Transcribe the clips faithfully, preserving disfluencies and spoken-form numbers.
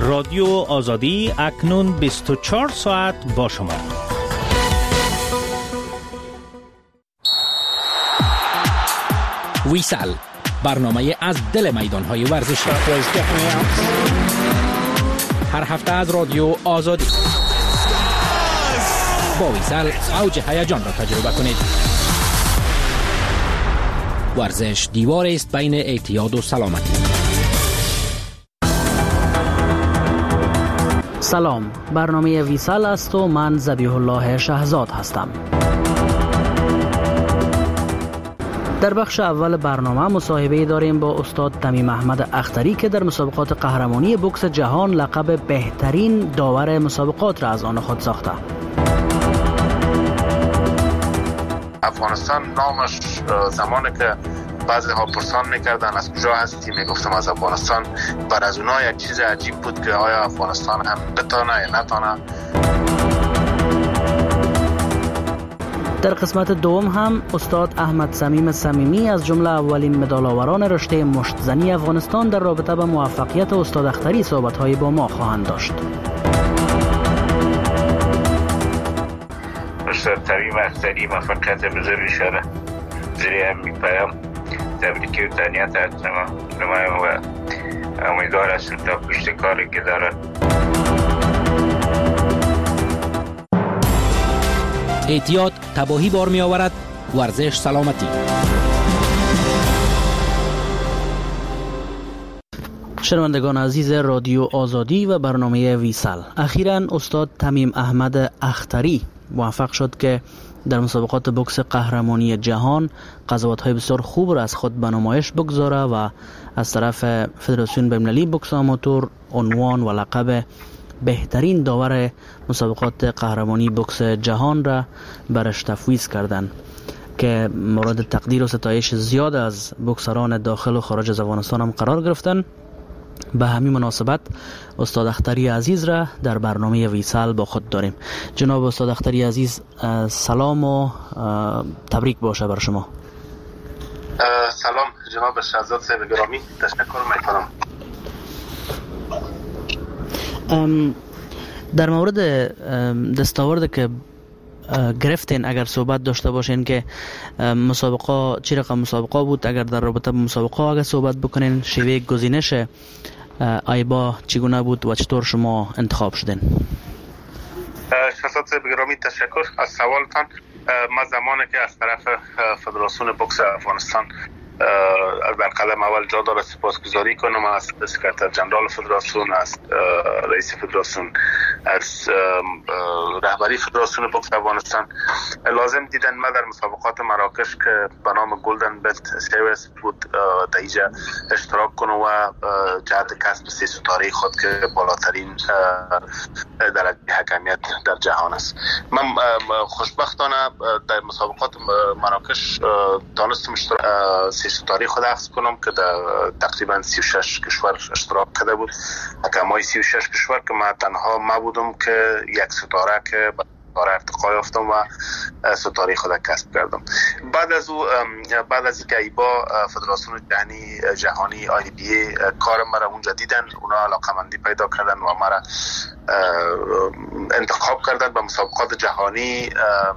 رادیو آزادی اکنون بیست و چهار ساعت با شما. ویسال، برنامه از دل میدان‌های ورزشی. هر هفته از رادیو آزادی. با ویسال اوج هیجان را تجربه کنید. ورزش دیوار است بین اعتیاد و سلامتی. سلام، برنامه ویسال است و من ذبیح الله شهزاد هستم. در بخش اول برنامه مصاحبه داریم با استاد تمیم احمد اختری که در مسابقات قهرمانی بوکس جهان لقب بهترین داور مسابقات را از آن خود ساخته. افغانستان نامش زمانی که بعضی ها پرسان میکردن از کجا هستی، میگفتم از افغانستان. بر از اونها یک چیز عجیب بود که آیا افغانستان هم بتانه یا نتانه. در قسمت دوم هم استاد احمد صمیم صمیمی از جمله اولین مدال‌آوران رشته مشت‌زنی افغانستان در رابطه با موفقیت استاد اختری صحبت‌های با ما خواهند داشت. استاد تمیم اختری موفقیت بزرگی شده. زیر هم میپایم تبریکی و تهنیت هستم نمایم و امیدوار هستم تا پشت کاری که دارد. اعتیاد تباهی بار می آورد، ورزش سلامتی. شنوندگان عزیز رادیو آزادی و برنامه ویسال، اخیراً استاد تمیم احمد اختری موفق شد که در مسابقات بوکس قهرمانی جهان قضاوت‌های بسیار خوب را از خود به نمایش بگذاره و از طرف فدراسیون بین‌المللی بوکس آماتور عنوان و لقب بهترین داور مسابقات قهرمانی بوکس جهان را برش تفویض کردند که مورد تقدیر و ستایش زیاد از بوکسران داخل و خارج از افغانستان هم قرار گرفتند. به همین مناسبت استاد اختری عزیز را در برنامه ویسال با خود داریم. جناب استاد اختری عزیز، سلام و تبریک باشه بر شما. سلام جناب شهزاد صاحب گرامی، تشکر میکنم. در مورد دستاورد که گرفتین اگر صحبت داشته باشین که مسابقه چی رقم مسابقه بود، اگر در رابطه با مسابقه اگر صحبت بکنین، شیوه گزینش ایبا چگونه بود و چطور شما انتخاب شدین؟ شهزاد صاحب گرامی تشکر از سوالتان. ما زمانی که از طرف فدراسیون بوکس افغانستان در قدم اول جا داره سپاسگزاری کنم از سکرتر جنرال فدراسیون، از رئیس فدراسیون، از رهبری فدراسیون بوکس افغانستان. لازم دیدن ما در مسابقات مراکش که به نام گلدن بلت سیریز بود در اینجا اشتراک کنم و جهت کسب سه ستاره خود که بالاترین درجه حکمیت در جهان است. من خوشبختانه در مسابقات مراکش دانستم اشتراک سه ستاره خود حفظ کنم که در تقریبا سی و شش کشور اشتراک کرده بود. حکمای سی و شش کشور که من تنها ما بودم که یک ستاره که ستاره ارتقا یافتم و ستاره خود کسب کردم. بعد از او بعد از اینکه ایبا فدراسیون جهانی جهانی آی بی ای کار مرا اونجا دیدن، اونا علاقمندی پیدا کردن و مرا انتخاب کردن به مسابقات جهانی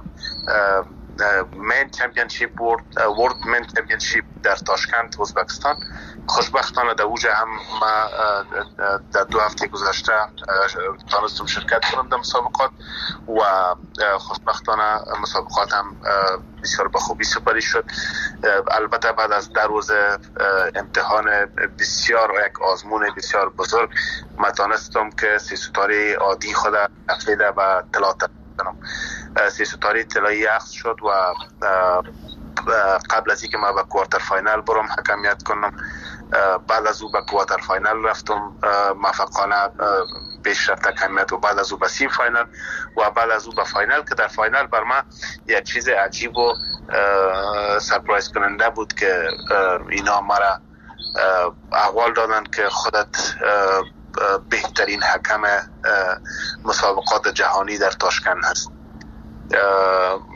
مین چمپیونشیپ ورلد ورلد مین چمپیونشیپ در تاشکند ازبکستان. خوشبختانه در اوجه هم ما در دو هفته گذشته تانستم شرکت کنم در مسابقات و خوشبختانه مسابقات هم بسیار به خوبی سپری شد. البته بعد از در روز امتحان بسیار و یک آزمون بسیار بزرگ ما تانستم که سی ستاره عادی خود افلیده و طلا کنم. سی ستاره طلایی اخذ شد و قبل از اینکه ما به کوارتر فاینال برم حکمیت کنم، بعد از او به کوارتر فاینال رفتم موفقانه پیش رفت حکمیت و بعد از او به سیم فاینال و بعد از او به فاینال که در فاینال بر من یک چیز عجیب و سرپرایز کننده بود که اینا مرا احوال دادن که خودت بهترین حکم مسابقات جهانی در تاشکند هست.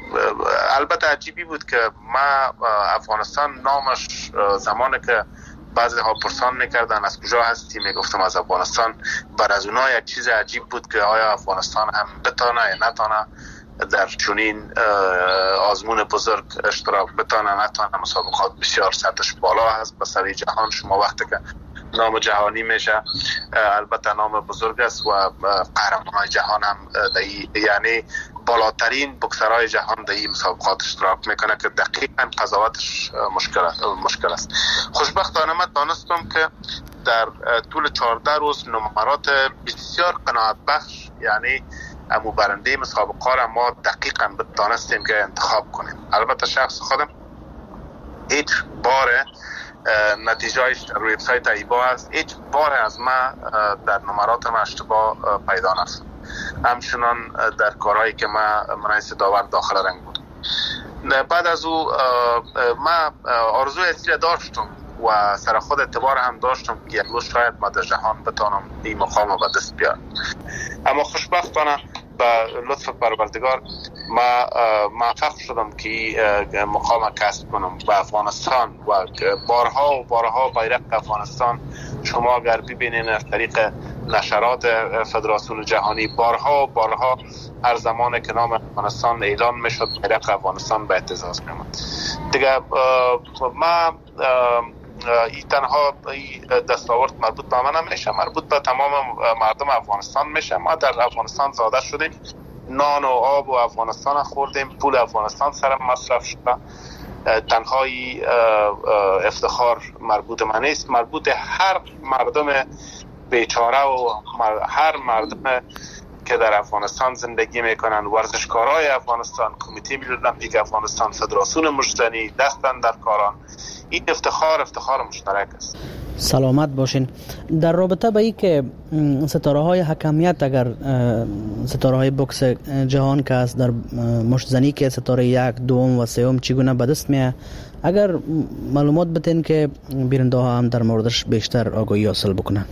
البته عجیبی بود که ما افغانستان نامش زمانی که بعضی ها پرسان میکردن از کجا هستی، میگفتم از افغانستان. بر از اونها یک چیز عجیب بود که آیا افغانستان هم بتانه یا نتانه در چنین آزمون بزرگ اشتراک بتانه نتانه. مسابقات بسیار سطحش بالا هست به سوی جهان. شما وقتی که نام جهانی میشه البته نام بزرگ است و قهرمانان جهان هم دی یعنی بالاترین بوکسرهای جهان در این مسابقات اشتراک میکنه که دقیقاً قضاوتش مشکل مشکل است. خوشبختانه من دانستم که در طول چهارده روز نمرات بسیار قناعت بخش یعنی امو برنده مسابقه را ما دقیقاً دانستیم که انتخاب کنیم. البته شخص خودم هیچ بار نتیجهش روی وبسایت ایبا است، هیچ بار از ما در نمرات ما اشتباه پیدا نشد. همچنان در کارهایی که ما منعیس داور داخل رنگ بود. بعد از او ما آرزوی اصلی داشتم و سر خود اعتبار هم داشتم که یک روز شاید ما در جهان بتانم این مقام رو به دست بیارم. اما خوشبختانه به لطف پروردگار ما موفق شدم که مقام کسب کنم به افغانستان و بارها و بارها بیرق افغانستان شما اگر ببینین از طریق نشرات فدراسیون جهانی بارها و بارها هر زمان که نام افغانستان اعلان میشد بیرق افغانستان به اهتزاز می‌آمد. دیگه ما این تنها دستاورد مربوط به من نمیشه، مربوط به تمام مردم افغانستان میشه. ما در افغانستان زاده شدیم، نان و آب و افغانستان خوردیم، پول افغانستان سر مصرف شده. تنهایی افتخار مربوط من نیست، مربوط هر مردم بیچاره و هر مردم که در افغانستان زندگی میکنن. ورزشکارای افغانستان، کمیته ملی المپیک افغانستان، فدراسیون مجتمعی دستن در کاران. این افتخار افتخار مشترک است. سلامت باشین. در رابطه با این که ستاره های حکمیت اگر ستاره های بوکس جهان که است در مشتزنی که ستاره یک دوم و سوم چگونه به دست میه، اگر معلومات بتین که بیننده ها هم در موردش بیشتر آگاهی حاصل بکنن.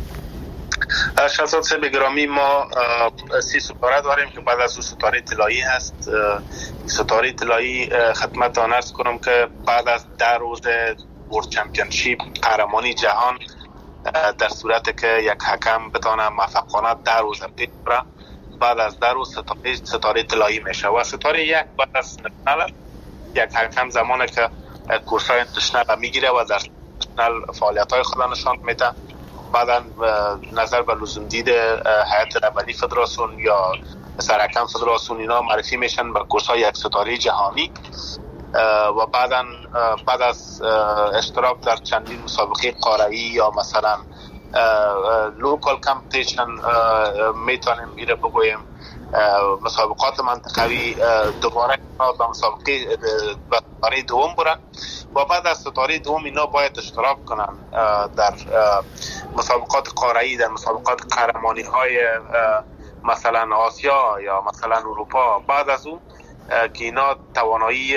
شهزاد صاحب گرامی، ما سی ستاره داریم که بعد از اون ستاره طلایی هست. ستاره طلایی خدمتتان عرض کنم که بعد از ده روز ورلد چمپیونشیپ قهرمانی جهان در صورتی که یک حکم بتونه موفقانه ده روز بگیره، بعد از ده روز ستاره ستاره طلایی میشه و ستاره یک بعد از نشنل یک حکم زمانی که کورسای نشنل میگیره و در نشنل فعالیت‌های خود نشان میده، بعدا نظر به لزوم دید هیئت رهبری فدراسیون یا سرحکم فدراسیون اینا معرفی میشن به کورس‌های یک ستاره جهانی و بعدا بعد از اشتراک در چندین مسابقه قاره‌ای یا مثلا لوکال کمپیتیشن میتونیم میره بگویم مسابقات منطقوی دوباره به مسابقه ستاره دوم برن و بعد از ستاره دوم اینا باید اشتراک کنن در مسابقات قاره‌ای، در مسابقات قهرمانی های مثلا آسیا یا مثلا اروپا. بعد از اون که اینا توانایی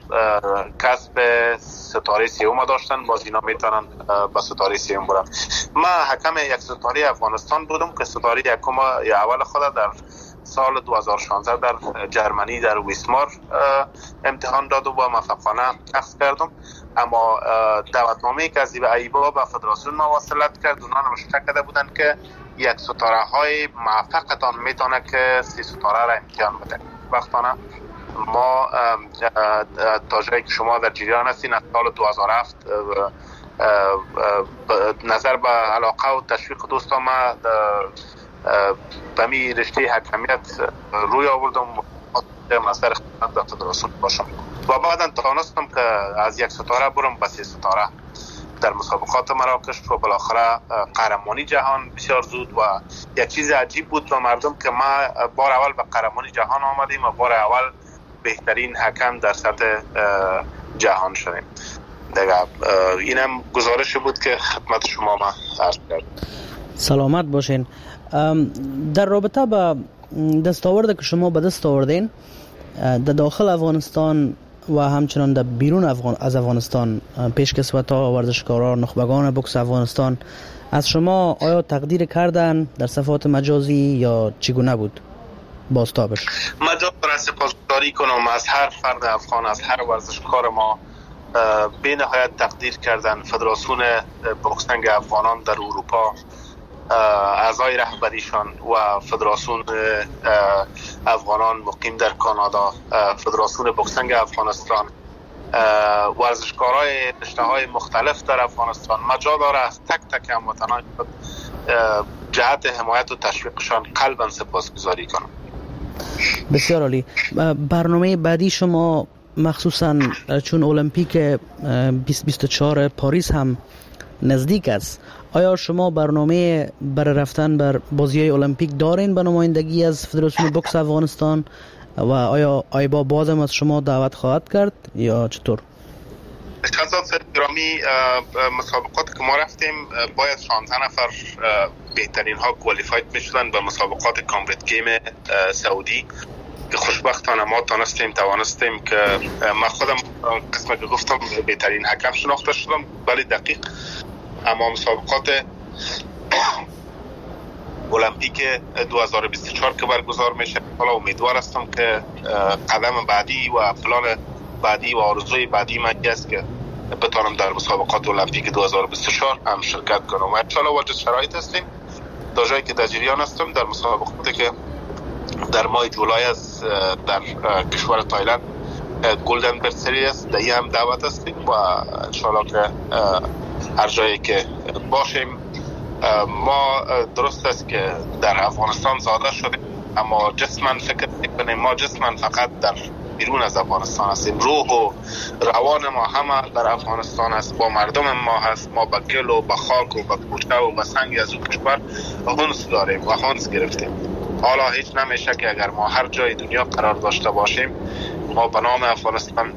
کسب ستاره سیوم داشتن، باز اینا میتونن با ستاره سیوم برن. ما حکم یک ستاره افغانستان بودم که ستاره یکم یا اول خود در سال دو هزار و شانزده در جرمنی در ویسمار امتحان دادم و موفقانه اخذ کردم. اما دعوتنامه‌ای که از ایبا به فدراسیون مواصلت کرد، اونا نوشته کرده بودن که یک ستاره های موفقتان میتونه که سی ستاره را امتحان بده. وقتانه ما تا جایی که شما در جریان هستین از سال دو هزار و هفت نظر به علاقه و تشویق دوستان ما به می رشته حکمیت روی آوردم و نظر خدمت به فدراسیون باشم و بعدا توانستم که از یک ستاره برم به سه ستاره در مسابقات مراکش و بالاخره قهرمانی جهان بسیار زود. و یک چیز عجیب بود به مردم که ما بار اول به قهرمانی جهان آمدیم و بار اول بهترین حکم در سطح جهان شدیم. دیگه اینم گزارش بود که خدمت شما ما عرض کردم. سلامت باشین. در رابطه با دستاورد که شما به دست آوردین در داخل افغانستان و همچنان در بیرون افغان از افغانستان، پیشکسوت‌ها، ورزشکاران، نخبگان بوکس افغانستان از شما آیا تقدیر کردن در صفحات مجازی یا چگونه بود بازتابش؟ مجاز را سپاسگزاری کنم از هر فرد افغان، از هر ورزشکار ما به نهایت تقدیر کردن فدراسیون بوکسینگ افغانان در اروپا، اعضای رهبریشان و فدراسیون افغانان مقیم در کانادا، فدراسیون بوکسینگ افغانستان، ورزشکارای رشته‌های مختلف در افغانستان مجال داره از تک تک هموطنان جهت حمایت و تشویقشان قلباً سپاسگزاری کنم. بسیار عالی. برنامه بعدی شما مخصوصاً چون المپیک بیست بیست و چهار پاریس هم نزدیک است، آیا شما برنامه برای رفتن بر بازی‌های المپیک دارین به نمایندگی از فدراسیون بوکس افغانستان و آیا آیبا بازم از شما دعوت خواهد کرد یا چطور؟ حضرت گرامی، مسابقات که ما رفتیم باید شانزده نفر بهترین ها کوالیفاید میشدن به مسابقات کامبت گیم سعودی که خوشبختانه ما تانستیم توانستیم که من خودم قسمه که گفتم بهترین حکم شناخته شدم، ولی دقیق. اما مسابقات المپیک دو هزار و بیست و چهار که برگزار میشه، حالا امیدوار هستم که قدم بعدی و پلان بعدی و آرزوی بعدی من است که بتونم در مسابقات المپیک دو هزار و بیست و چهار هم شرکت کنم و انشالله واجد شرایط هستیم تا جایی که در جریان هستم در مسابقاتی که در ماه جولای از در کشور تایلند گلدن برد سریز در این هم دعوت هستیم و انشالله که هر جایی که باشیم. ما درست است که در افغانستان زاده شدیم اما جسماً فکر میکنیم ما جسماً فقط در بیرون از افغانستان هستیم، روح و روان ما همه در افغانستان است، با مردم ما هست. ما با گل و با خاک و با کوچه و با سنگ از اون کشور هنس داریم و هنس گرفتیم. حالا هیچ نمیشه که اگر ما هر جای دنیا قرار داشته باشیم ما به نام افغانستان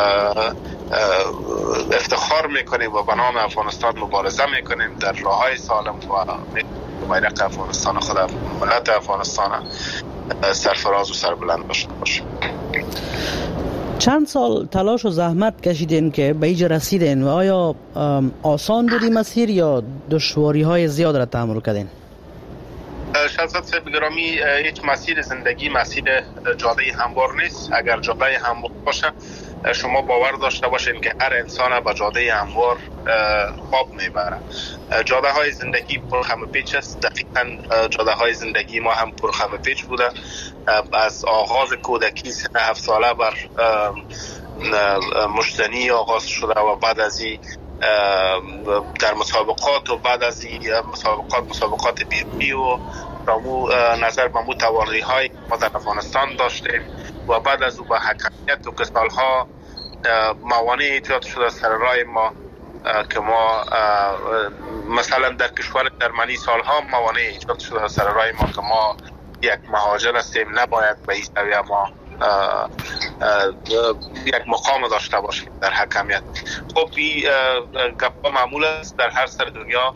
افتخار میکنیم و به نام افغانستان مبارزه میکنیم در راههای سالم و بیرق افغانستان خود ملت افغانستان سرفراز و سربلند داشته باشیم. چند سال تلاش و زحمت کشیدین که به اینجا رسیدین و آیا آسان بودی مسیر یا دشواری های زیاد را تحمل کردین؟ شهزاد صاحب گرامی، هیچ مسیر زندگی مسیر جاده هموار نیست. اگر جاده هموار باشه شما باور داشته باشین که هر انسان به جاده هموار خواب میبره. جاده های زندگی پرخم پیچ است. دقیقاً جاده های زندگی ما هم پرخم پیچ بوده. از آغاز کودکی سن هفت ساله بر مشتنی آغاز شده و بعد از این در مسابقات و بعد از این مسابقات مسابقات بیرونی و نظر به مو توانایی های ما در افغانستان داشتیم و بعد از او به حکمیت و که سالها موانع ایجاد شده سر راه ما که ما مثلا در کشور جرمنی سالها موانع ایجاد شده سر راه ما که ما یک مهاجر هستیم، نباید به این سویه ما یک مقام داشته باشیم در حکمیت. خب این گپا معمول است در هر سر دنیا.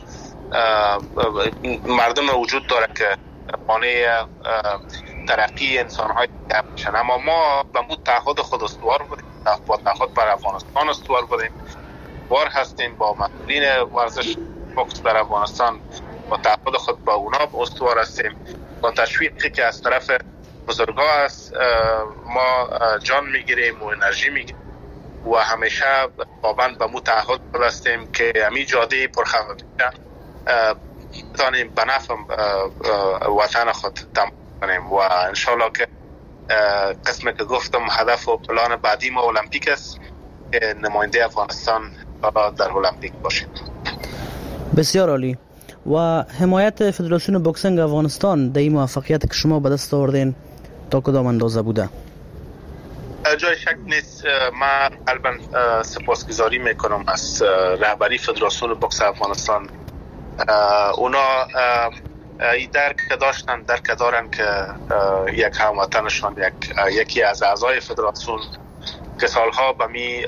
مردم وجود داره که مانع ترقی انسان های میشن، اما ما به مو تعهد خود استوار بودیم، با تعهد بر افغانستان استوار بودیم، وار هستیم با مسئولین ورزش بوکس در افغانستان با تعهد خود با اونا استوار هستیم. با تشویقی که از طرف بزرگا است ما جان میگیریم و انرژی میگیریم و همیشه پابند به مو تعهد هستیم که همین جاده پرخواه بتانیم به نفع وطن خود تمام کنیم و انشالله که قسمی که گفتم هدف و پلان بعدی ما المپیک است که نماینده افغانستان در المپیک باشیم. بسیار عالی. و حمایت فدراسیون بوکسینگ افغانستان در این موفقیت که شما به دست آوردین تا کدام اندازه بوده؟ جای شک نیست. من قلباً سپاسگزاری میکنم از رهبری فدراسیون بوکس افغانستان. اونا این درک داشتن درک دارن که یک هموطنشان یک یکی از اعضای فدراسیون که سالها به می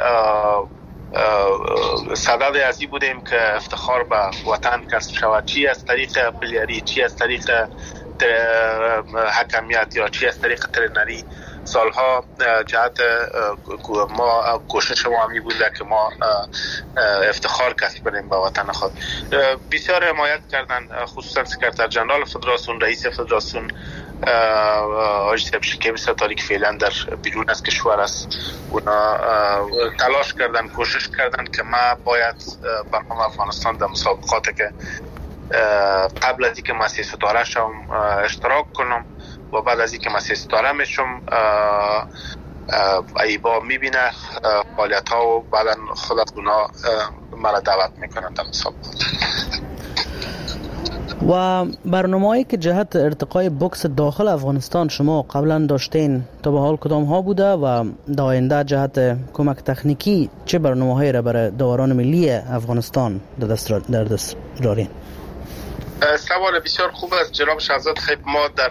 صدد ازی بودیم که افتخار به وطن کسب شود، چی از طریق پلیری، چی از طریق حکمیت یا چی از طریق ترینری سالها جهت ما کوشش ما همی بوده که ما افتخار کسب کنیم به وطن خود. بسیار حمایت کردن، خصوصا سکرتر جنرال فدراسیون، رئیس فدراسیون آقای شکیب ستاری که فعلا در بیرون از کشور است. اونا تلاش کردن، کوشش کردن که ما باید برنامه افغانستان در مسابقاتی که قبل از اینکه من سی ستاره شم اشتراک کنم و بعد از اینکه من سی ستاره میشم ایبا میبینه فعالیت ها و بعدا خود از اونا مرا دعوت میکنن در مسابقات. و برنامه‌ای که جهت ارتقای بوکس داخل افغانستان شما قبلا داشتین تا به حال کدام ها بوده و در آینده جهت کمک تکنیکی چه برنامه‌هایی را برای داوران ملی افغانستان در دست در دست دارین؟ سوال بسیار خوب است جناب شهزاد. خیلی ما در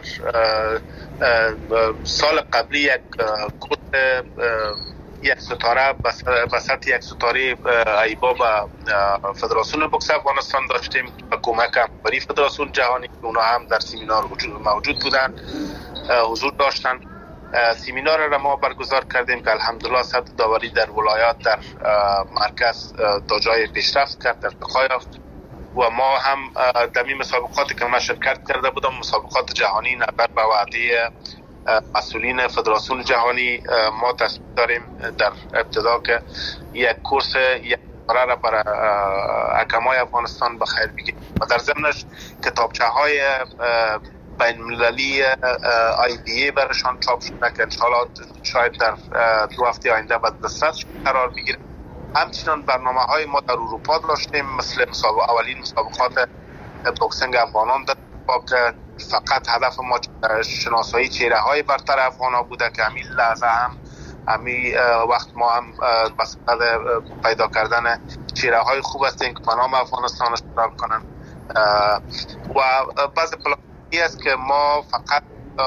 سال قبلی یک کورس یک ستاره وسط یک ستاره ایبا با فدراسیون بوکس افغانستان داشتیم با کمک همکاری فدراسیون جهانی. اونا هم در سمینار موجود بودن، حضور داشتن. سمینار را ما برگزار کردیم که الحمدلله سطح داوری در ولایات در مرکز تا جای پیشرفت کرد، در ارتقا یافت. و ما هم در این مسابقاتی که ما شرکت کرده بودم، مسابقات جهانی نظر به وعده مسئولین فدراسیون جهانی، ما تصمیم داریم در ابتدا که یک کورس یک برای را برای حکمای افغانستان به خیر بگیریم و در ضمنش کتابچه های بین المللی آی بی ای برشان چاپ شده که انشاءالله شاید در دو هفته آینده به دسترس قرار بگیره. همچنان برنامه های ما در اروپا داشتیم، مثل مسابقه اولین مسابقات بوکسینگ افغانان در اروپا که فقط هدف ما شناسایی چهره های برتر افغان ها بوده که همین لحظه هم همین وقت ما هم بسیار پیدا کردن چهره های خوب هستیم که به نام افغانستان اشتراک کنن. و بعض پلانی است که ما فقط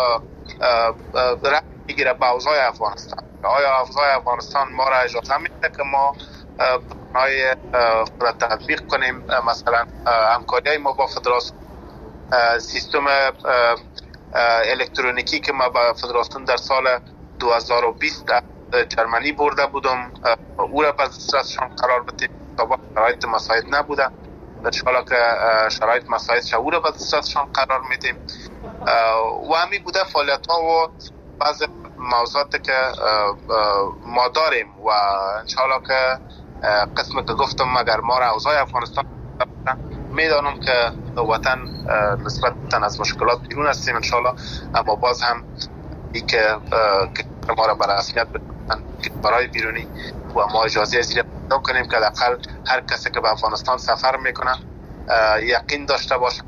رفت میگیره به اوضاع افغانستان. آیا اوضاع افغانستان ما را اجازه میده که ما های را تطبیق کنیم؟ مثلا همکاری های ما با فدراسیون، سیستم الکترونیکی که ما با فدراسیون در سال دو هزار و بیست در جرمنی برده بودم، او را به دسترسشان قرار بدیم. تا شرایط مساعد نبوده، انشاءالله که شرایط مساعد شد او را به دسترسشان قرار میدیم. و همین بوده فعالیت ها و بعض موضوعاتی که ما داریم و انشاءالله که قسم که گفتم اگر ما را اوضاع افغانستان میدانم که وطن نسبتا از مشکلات بیرون هستیم انشاءالله، اما باز هم ای که ما را بر رسمیت بدن برای بیرونی و ما اجازه از این پیدا کنیم که حداقل هر کسی که به افغانستان سفر میکنه یقین داشته باشه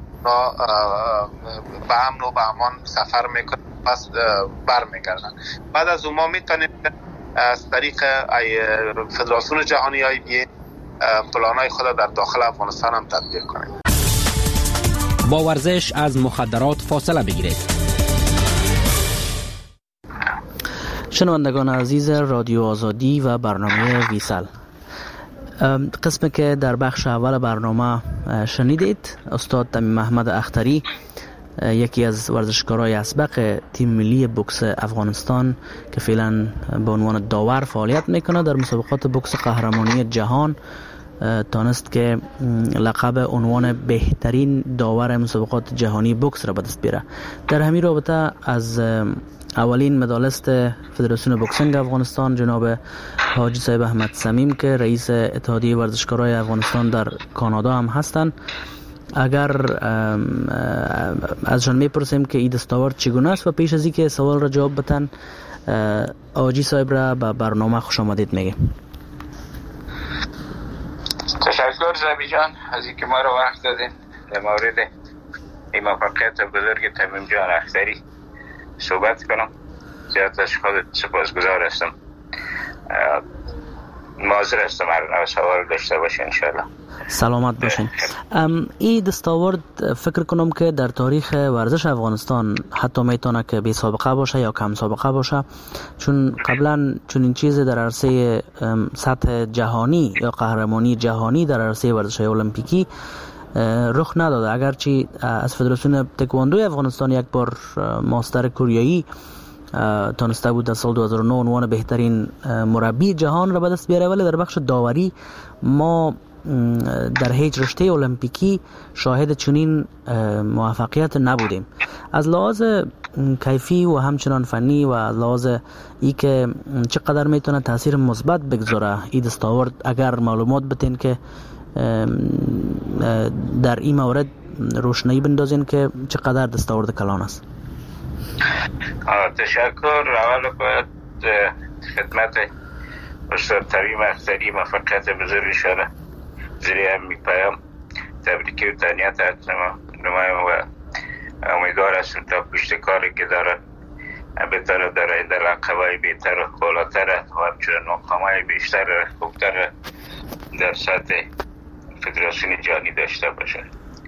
به امن و به امان سفر میکنه، پس بر میگردن. بعد از اون ما میتونیم از طریق فدراسیون جهانی آی بی پلانای خود در داخل افغانستان هم تطبیق کنیم. با ورزش از مخدرات فاصله بگیرید. شنوندگان عزیز رادیو آزادی و برنامه ویسال، قسمی که در بخش اول برنامه شنیدید، استاد تمیم احمد اختری، یکی از ورزشکارای اسبق تیم ملی بوکس افغانستان که فعلا به عنوان داور فعالیت میکنه در مسابقات بوکس قهرمانی جهان، تانست که لقب عنوان بهترین داور مسابقات جهانی بوکس را به دست بیاره. در همین رابطه از اولین مدالست فدراسیون بوکسینگ افغانستان جناب حاجی صاحب احمد صمیم که رئیس اتحادیه ورزشکارای افغانستان در کانادا هم هستند، اگر ازشان میپرسیم که این دستاورد چگونه است و پیش از اینکه سوال را جواب بدن، حاجی صاحب را به برنامه خوش آمدید میگیم. تشکر زبی جان از اینکه ما را وقت دادین در مورد این موفقیت بزرگ تمیم جان اختری صحبت کنم. زیاد از خودت سپاسگزار هستم. معذر هستم هر سوال داشته باشه انشاءالله. سلامت باشین. این دستاورد فکر کنم که در تاریخ ورزش افغانستان حتی میتونه که بی سابقه باشه یا کم سابقه باشه، چون قبلا چون این چیز در عرصه سطح جهانی یا قهرمانی جهانی در عرصه ورزش المپیکی رخ نداده. اگرچه از فدراسیون تکواندو افغانستان یک بار ماستر کوریایی تانسته بود در سال دو هزار و نه عنوان بهترین مربی جهان را به دست بیاره، ولی در بخش داوری ما در هیچ رشته المپیکی شاهد چنین موفقیت نبودیم. از لحاظ کیفی و همچنان فنی و از لحاظ ای که چقدر میتونه تاثیر مثبت بگذاره این دستاورد، اگر معلومات بتین که در این مورد روشنایی بندازین که چقدر دستاورد کلان است. تشکر. اول باید خدمت استاد تمیم اختری موفقیت بزرگی شده زیری هم میپایم، تبریکی و تهنیت نمایم و امیدوار هستم تا پشت کاری که دارن بهتر در آینده رقبای بهتر و بالاتر و همچنان مقامای بیشتر و خوبتر در سطح فدراسیون جهانی داشته باشه.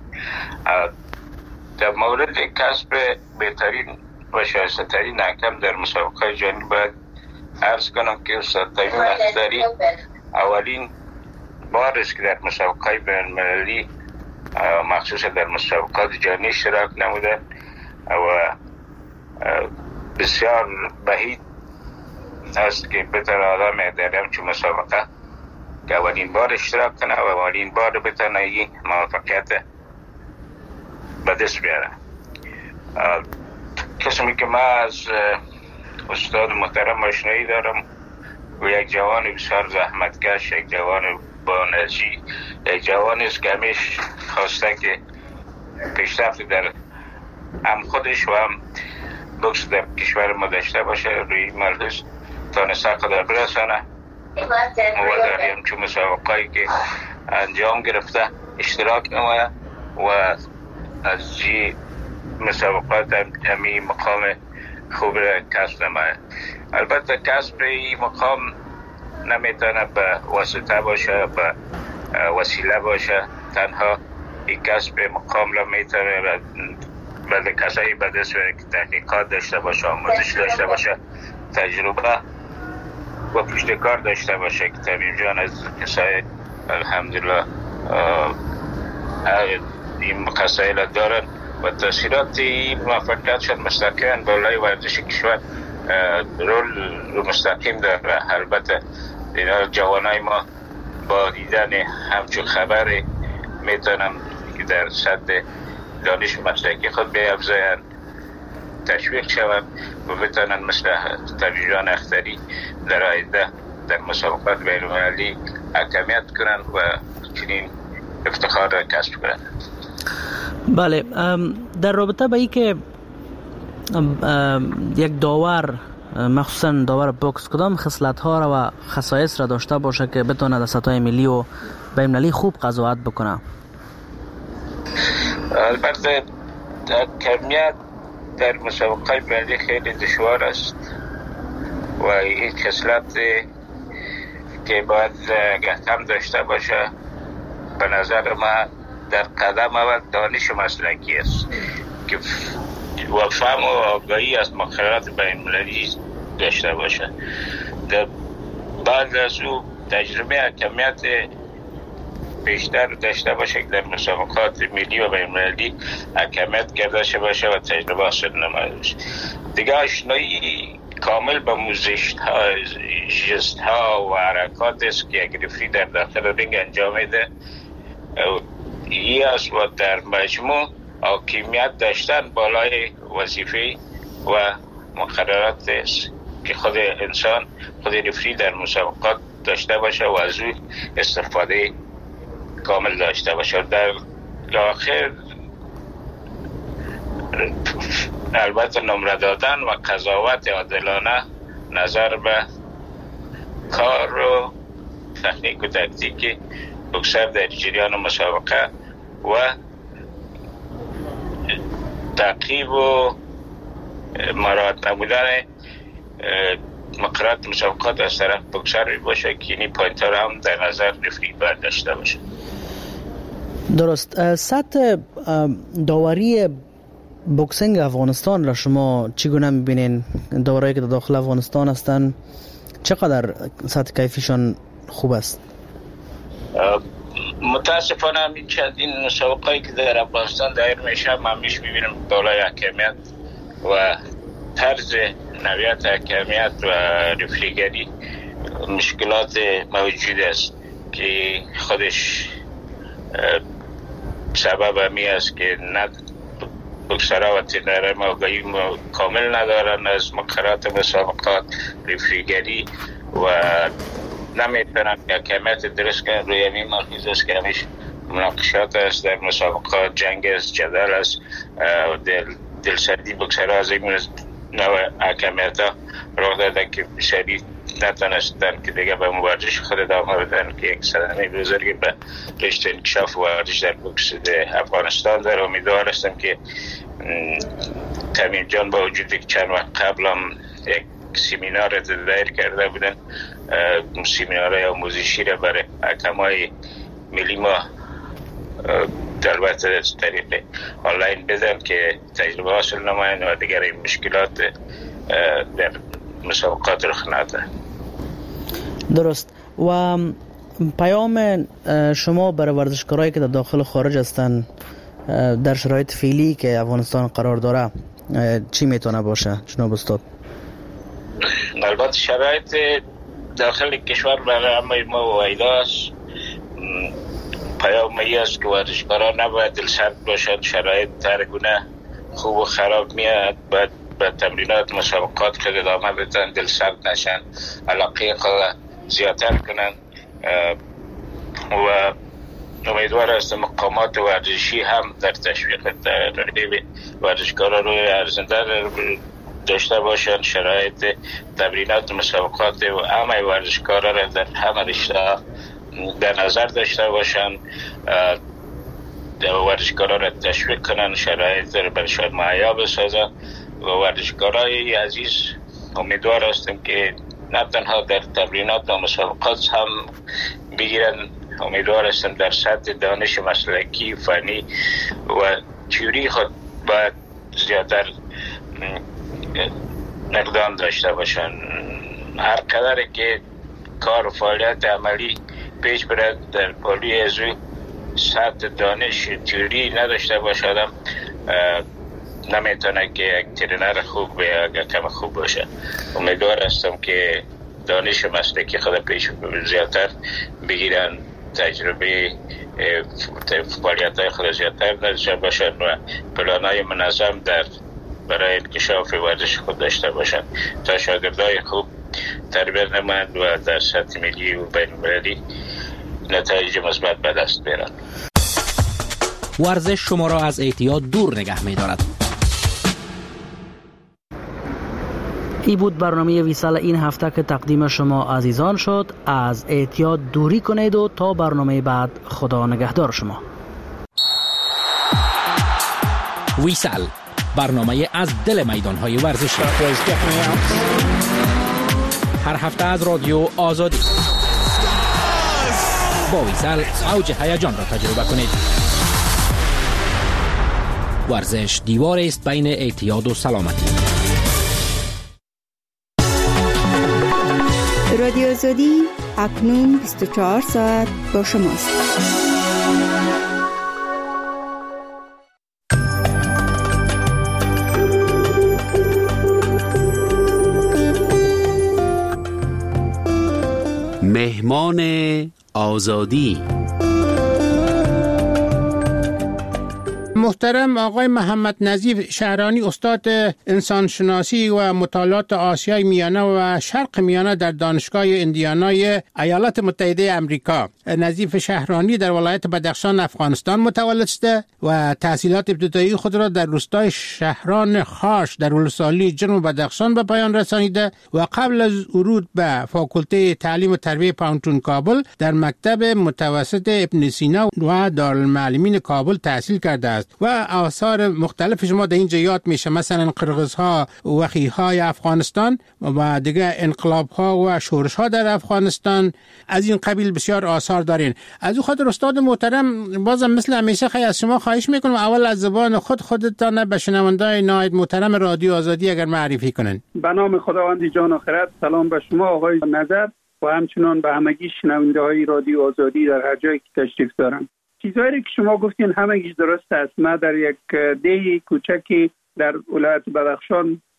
در مورد کسب بهترین و شایسته‌ترین حکم در مسابقه جهانی باید عرض کنم که استاد تمیم اختری اولین بار است که در مسابقه بین‌المللی مخصوصا در مسابقات جهانی اشتراک نموده و بسیار بعید است که بتونه آدم در همچون مسابقه که اولین بار اشتراک کنه و اولین بار بتونه این موفقیت به دست بیاره. قسمی که ما از استاد محترم آشنایی دارم و یک جوان بسیار زحمتکش، یک جوان با انرژی، یک جوانی است که همیش خواسته که پیشرفت در هم خودش و هم بکس در کشور ما داشته باشه. روی ملحوظ تانسته قدر برسانه و در همچون مسابقه‌ای که انجام گرفته اشتراک نمایه و از جی مسابقات همی مقام خوب را کسب نمایه. البته کسب این مقام نمیتونه به واسطه باشه، به وسیله باشه. تنها این کسب مقام را میتونه بله کسایی به دست بیاره که تحقیقات داشته باشه، آموزش داشته باشه، تجربه و پشتکار داشته باشه که تمیم جان از کسای الحمدلله این مسائل دارن و تاثیرات موفقیتشون مستقیما بالای ورزش کشور رول رو مستقیم داره. البته اینا جوانای ما با دیدن همچون خبر میتونن که در سطح دانش مسلکی خود بیافزاین، تشویق شوند و بتونن مثل تمیم جان اختری در آینده در مسابقات بین‌المللی حکمیت کنن و چنین افتخار را کسب کنن. بله، در رابطه با ای که یک داور مخصوصا داور بوکس کدام خصلت ها را و خصایص را داشته باشه که بتونه در سطح ملی و بین‌المللی خوب قضاوت بکنه؟ البته در کمیت در مسابقه ملی خیلی دشوار است و این خصلت که باید حکم داشته باشه به نظر من در قدم اول دانش مسلکی است که و فهم و آگاهی از مقررات بین‌المللی داشته باشه. در بعد از او تجربه حکمیت بیشتر داشته باشه که در مسابقات ملی و بین‌المللی حکمیت کرده باشه و تجربه حاصل نمایده باشه. دیگه آشنایی کامل با موزشت ها، جست ها و حرکات است که یک رفری در داخل رینگ انجام میده. این است و در مجموع حاکمیت داشتن بالای وظیفه و مقررات است که خود انسان، خود رفری در مسابقات داشته باشه و از او استفاده کامل داشته باشه. در آخر البته نمره دادن و قضاوت عادلانه نظر به کار و تکنیک و تاکتیک بکسر در جریان مسابقه و تعقیب و مراعات نمودن مقررات مسابقات از طرف بکسر باشه که این پوینت ها هم در نظر رفری باید داشته باشه. درست. سطح داوری بوکسینگ افغانستان را شما چگونه میبینین؟ داورایی که در داخل افغانستان هستن چقدر سطح کیفیشان خوب است؟ متاسفانه همین چندین مسابقه‌ای که در افغانستان دایر میشه من میش میبینم بالای حکمیت و طرز نوعیت حکمیت و رفلیگری مشکلات موجود است که خودش سبب همی است که نه بکسرها و ترنرها آگاهی کامل ندارن از مقررات مسابقات رفلیگری و نمیتونن که حکمیت درست کنن. روی همین مرکز است که همیشه مناقشات است در مسابقات، جنگ است، جدل است، دل دلسردی بکسرها از این نوع حکمیت ها راه دادن که بسیاری نتونستن که دیگه به ورزش خود ادامه بدن که یک صدمه بزرگی به رشته انکشاف ورزش در بوکس افغانستان در. امیدوار هستم که تمیم جان با وجودی که چند وقت قبل هم یک سیمینار دایر کرده بودن، سیمینارهای آموزشی را برای حکمای ملی ما البته از طریق آنلاین بدن که تجربه حاصل نماین و دیگر این مشکلات در مسابقات رخ نده. درست. و پیام شما برای ورزشکارایی که در داخل و خارج هستن در شرایط فعلی که افغانستان قرار داره چی میتونه باشه جناب استاد؟ البته شرایط داخل کشور برای همه ما وایدا است. پیام ای است که ورزشکاران نباید دلسرد باشند. شرایط هرگونه خوب و خراب میاد، باید به تمرینات مسابقات خود ادامه بدن، دلسرد نشن، علاقه خود زیادتر کنن و امیدوار است مقامات ورزشی هم در تشویق ترغیب ورزشکاران روی ارزنده داشته باشند. شرایط تمرینات مسابقات و همه ورزشکاران را در همه رشته در نظر داشته باشند، ورزشکاران را تشویق کنند، شرایط را برشان مهیا بسازند و ورزشکارای عزیز امیدوار هستم که نه تنها در تمرینات و مسابقات هم بگیرن، امیدوار هستم در سطح دانش مسلکی فنی و تئوری خود باید زیادتر اقدام داشته باشن. هر قدر که کار و فعالیت عملی پیش برد در پالی از سطح دانش تئوری نداشته باشدم نمیتونه که یک ترینر خوب یا کم خوب باشه. امیدوار هستم که دانش مسلکی خود پیش زیادتر بگیرن، تجربه فعالیت های خود زیادتر داشته باشن و پلان های منظم در برای انکشاف ورزش خود داشته باشن تا شاگردای خوب تربیت نمایند و در سطح ملی و بین المللی نتایج مثبت به دست بیارند. ورزش شما را از اعتیاد دور نگه می دارد. ای بود برنامه ویسال این هفته که تقدیم شما عزیزان شد. از اعتیاد دوری کنید و تا برنامه بعد خدا نگهدار شما. ویسال برنامه از دل میدان‌های ورزشی هر هفته از رادیو آزادی. با ویسال اوج هیجان را تجربه کنید. ورزش دیوار است بین اعتیاد و سلامتی. رادیو آزادی اکنون بیست و چهار ساعت با شماست. مهمان آزادی. محترم آقای محمد نظیف شهرانی، استاد انسانشناسی و مطالعات آسیای میانه و شرق میانه در دانشگاه ایندیانای ایالات متحده امریکا. نظیف شهرانی در ولایت بدخشان افغانستان متولد شده و تحصیلات ابتدایی خود را در روستای شهران خاش در ولسوالی جنوب بدخشان به پایان رسانیده و قبل از ورود به فاکولته تعلیم و تربیت پانتون کابل در مکتب متوسط ابن سینا و دارالمعلمین کابل تحصیل کرده است و آثار مختلف شما در اینجا یاد میشه، مثلا قرغزها، وخیهای افغانستان و دیگه انقلابها و شورشها در افغانستان. از این قبیل بسیار آثار دارین. از او خاطر استاد محترم بازم مثل همیشه خیلی از شما خواهش میکنم اول از زبان خود خودتان به شنونده‌های نایب محترم رادیو آزادی اگر معرفی کنن. به نام خداوند جان و خرد. سلام به شما آقای نظر و همچنان به همگی شنونده‌های رادیو آزادی در هر جایی که تشریف دارن. چیزایی که شما گفتین همگیش درست است. ما در یک دیه کوچکی در ولایت بدخشان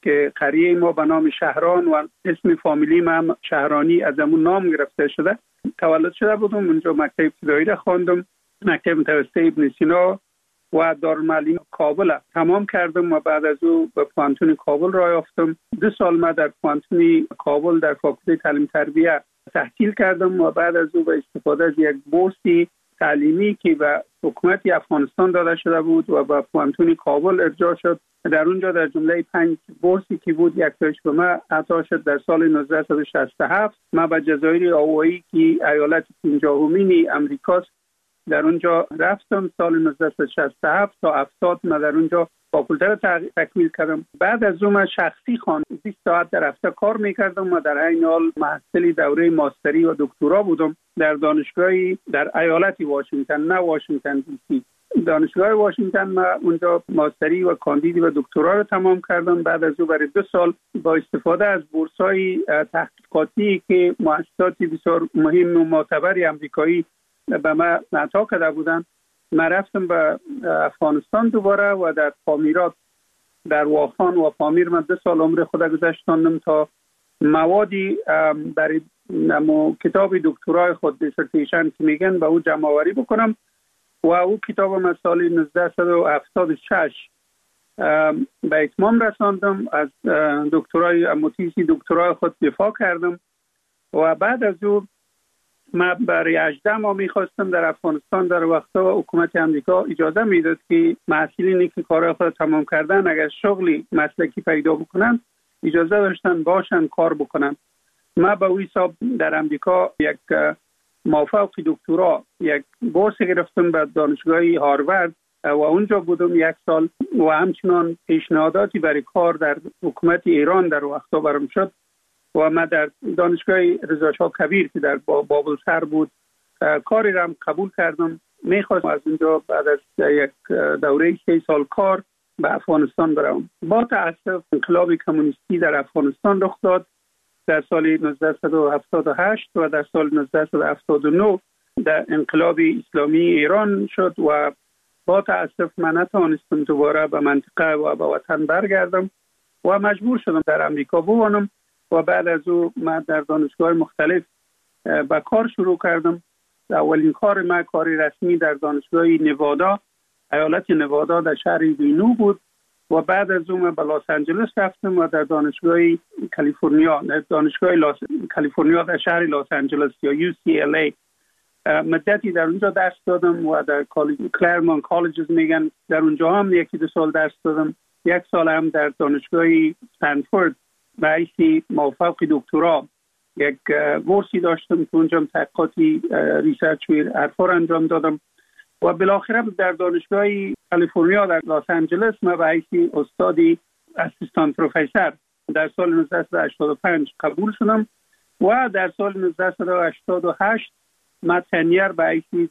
که قریه ما به نام شهران و اسم فامیلی من شهرانی از همون نام گرفته شده تولد شده بودم. اونجا مکتب ابتدایی را خواندم، مکتب متوسط ابن سینا و دارالمعلم کابل تمام کردم و بعد از او به پوانتون کابل راه یافتم. دو سال ما در پوانتون کابل در فاکولته تعلیم تربیه تحصیل کردم و بعد از او به استفاده از یک بورسی تعلیمی که به حکومت افغانستان داده شده بود و به پوانتون کابل ارجاع شد، در اونجا در جمله پنج بورسی که بود یک تایش به من عطا شد. در سال نوزده صد و شصت و هفت من به جزایر آوایی که ایالت پنجاهمین امریکاست در اونجا رفتم. سال نوزده صد و شصت و هفت تا هفتاد من در اونجا فاکولته را تکمیل کردم. بعد از اون من شخصی خواندم، بیست ساعت در هفته کار میکردم و در این حال محصل دوره ماستری و دکترا بودم در دانشگاهی در ایالت واشنگتن، نه واشنگتن دی سی. دانشگاه واشنگتن من اونجا ماستری و کاندیدی و دکترا رو تمام کردم. بعد از اون برای دو سال با استفاده از بورس‌های تحقیقاتی که مؤسسات بسیار مهم و معتبر آمریکایی به من عطا کرده بودن، من رفتم به افغانستان دوباره و در پامیرات در واخان و پامیر من دو سال عمر خود گذاشتم تا موادی برای کتاب دکترای خود دیسرتیشن که میگن به او جمع آوری بکنم و او کتاب من سال نوزده صد و هفتاد و شش به اتمام رساندم. از دکترای اموتیسی دکترای خود دفاع کردم و بعد از او من برای هجده ماه میخواستم در افغانستان در وقتا حکومت امریکا اجازه میداد که محصلینی که کارهای خود تمام کردن اگر شغلی مسلکی پیدا بکنن اجازه داشتن باشن کار بکنن. من به وی حساب در امریکا یک مافوق دکترا یک بورس گرفتم به دانشگاه هاروارد و اونجا بودم یک سال و همچنان پیشنهاداتی برای کار در حکومت ایران در وقتا برام شد و من در دانشگاه رضا شاه کبیر که در بابل سر بود کاری را قبول کردم. میخواستم از اونجا بعد از یک دوره سه سال کار به افغانستان برم. با تأسف انقلاب کمونیستی در افغانستان رخ داد در سال نوزده صد و هفتاد و هشت و در سال نوزده صد و هفتاد و نه در انقلاب اسلامی ایران شد و با تأسف من نتوانستم دوباره به منطقه و به وطن برگردم و مجبور شدم در امریکا بمانم و بعد از او من در دانشگاه مختلف به کار شروع کردم. اولین کار من کاری رسمی در دانشگاه نوادا ایالت نوادا در شهر رینو بود و بعد از اون من به لس آنجلس رفتم و در دانشگاه کالیفرنیا در دانشگاه لاس... کالیفرنیا در شهر لس آنجلس یا یو سی ال ای مدتی در اونجا درس دادم و در کلرمون کالجز میگن در اونجا هم یکی دو سال درس دادم. یک سال هم در دانشگاه استنفورد به حیث موفق دکترا یک بورسی داشتم که اونجا تحقیقاتی ریسرچ و حرفا انجام دادم و بالاخره در دانشگاه کالیفرنیا در لس آنجلس من به حیث استادی اسیستانت پروفسور در سال نوزده صد و هشتاد و پنج قبول شدم و در سال نوزده صد و هشتاد و هشت من تنیر به حیث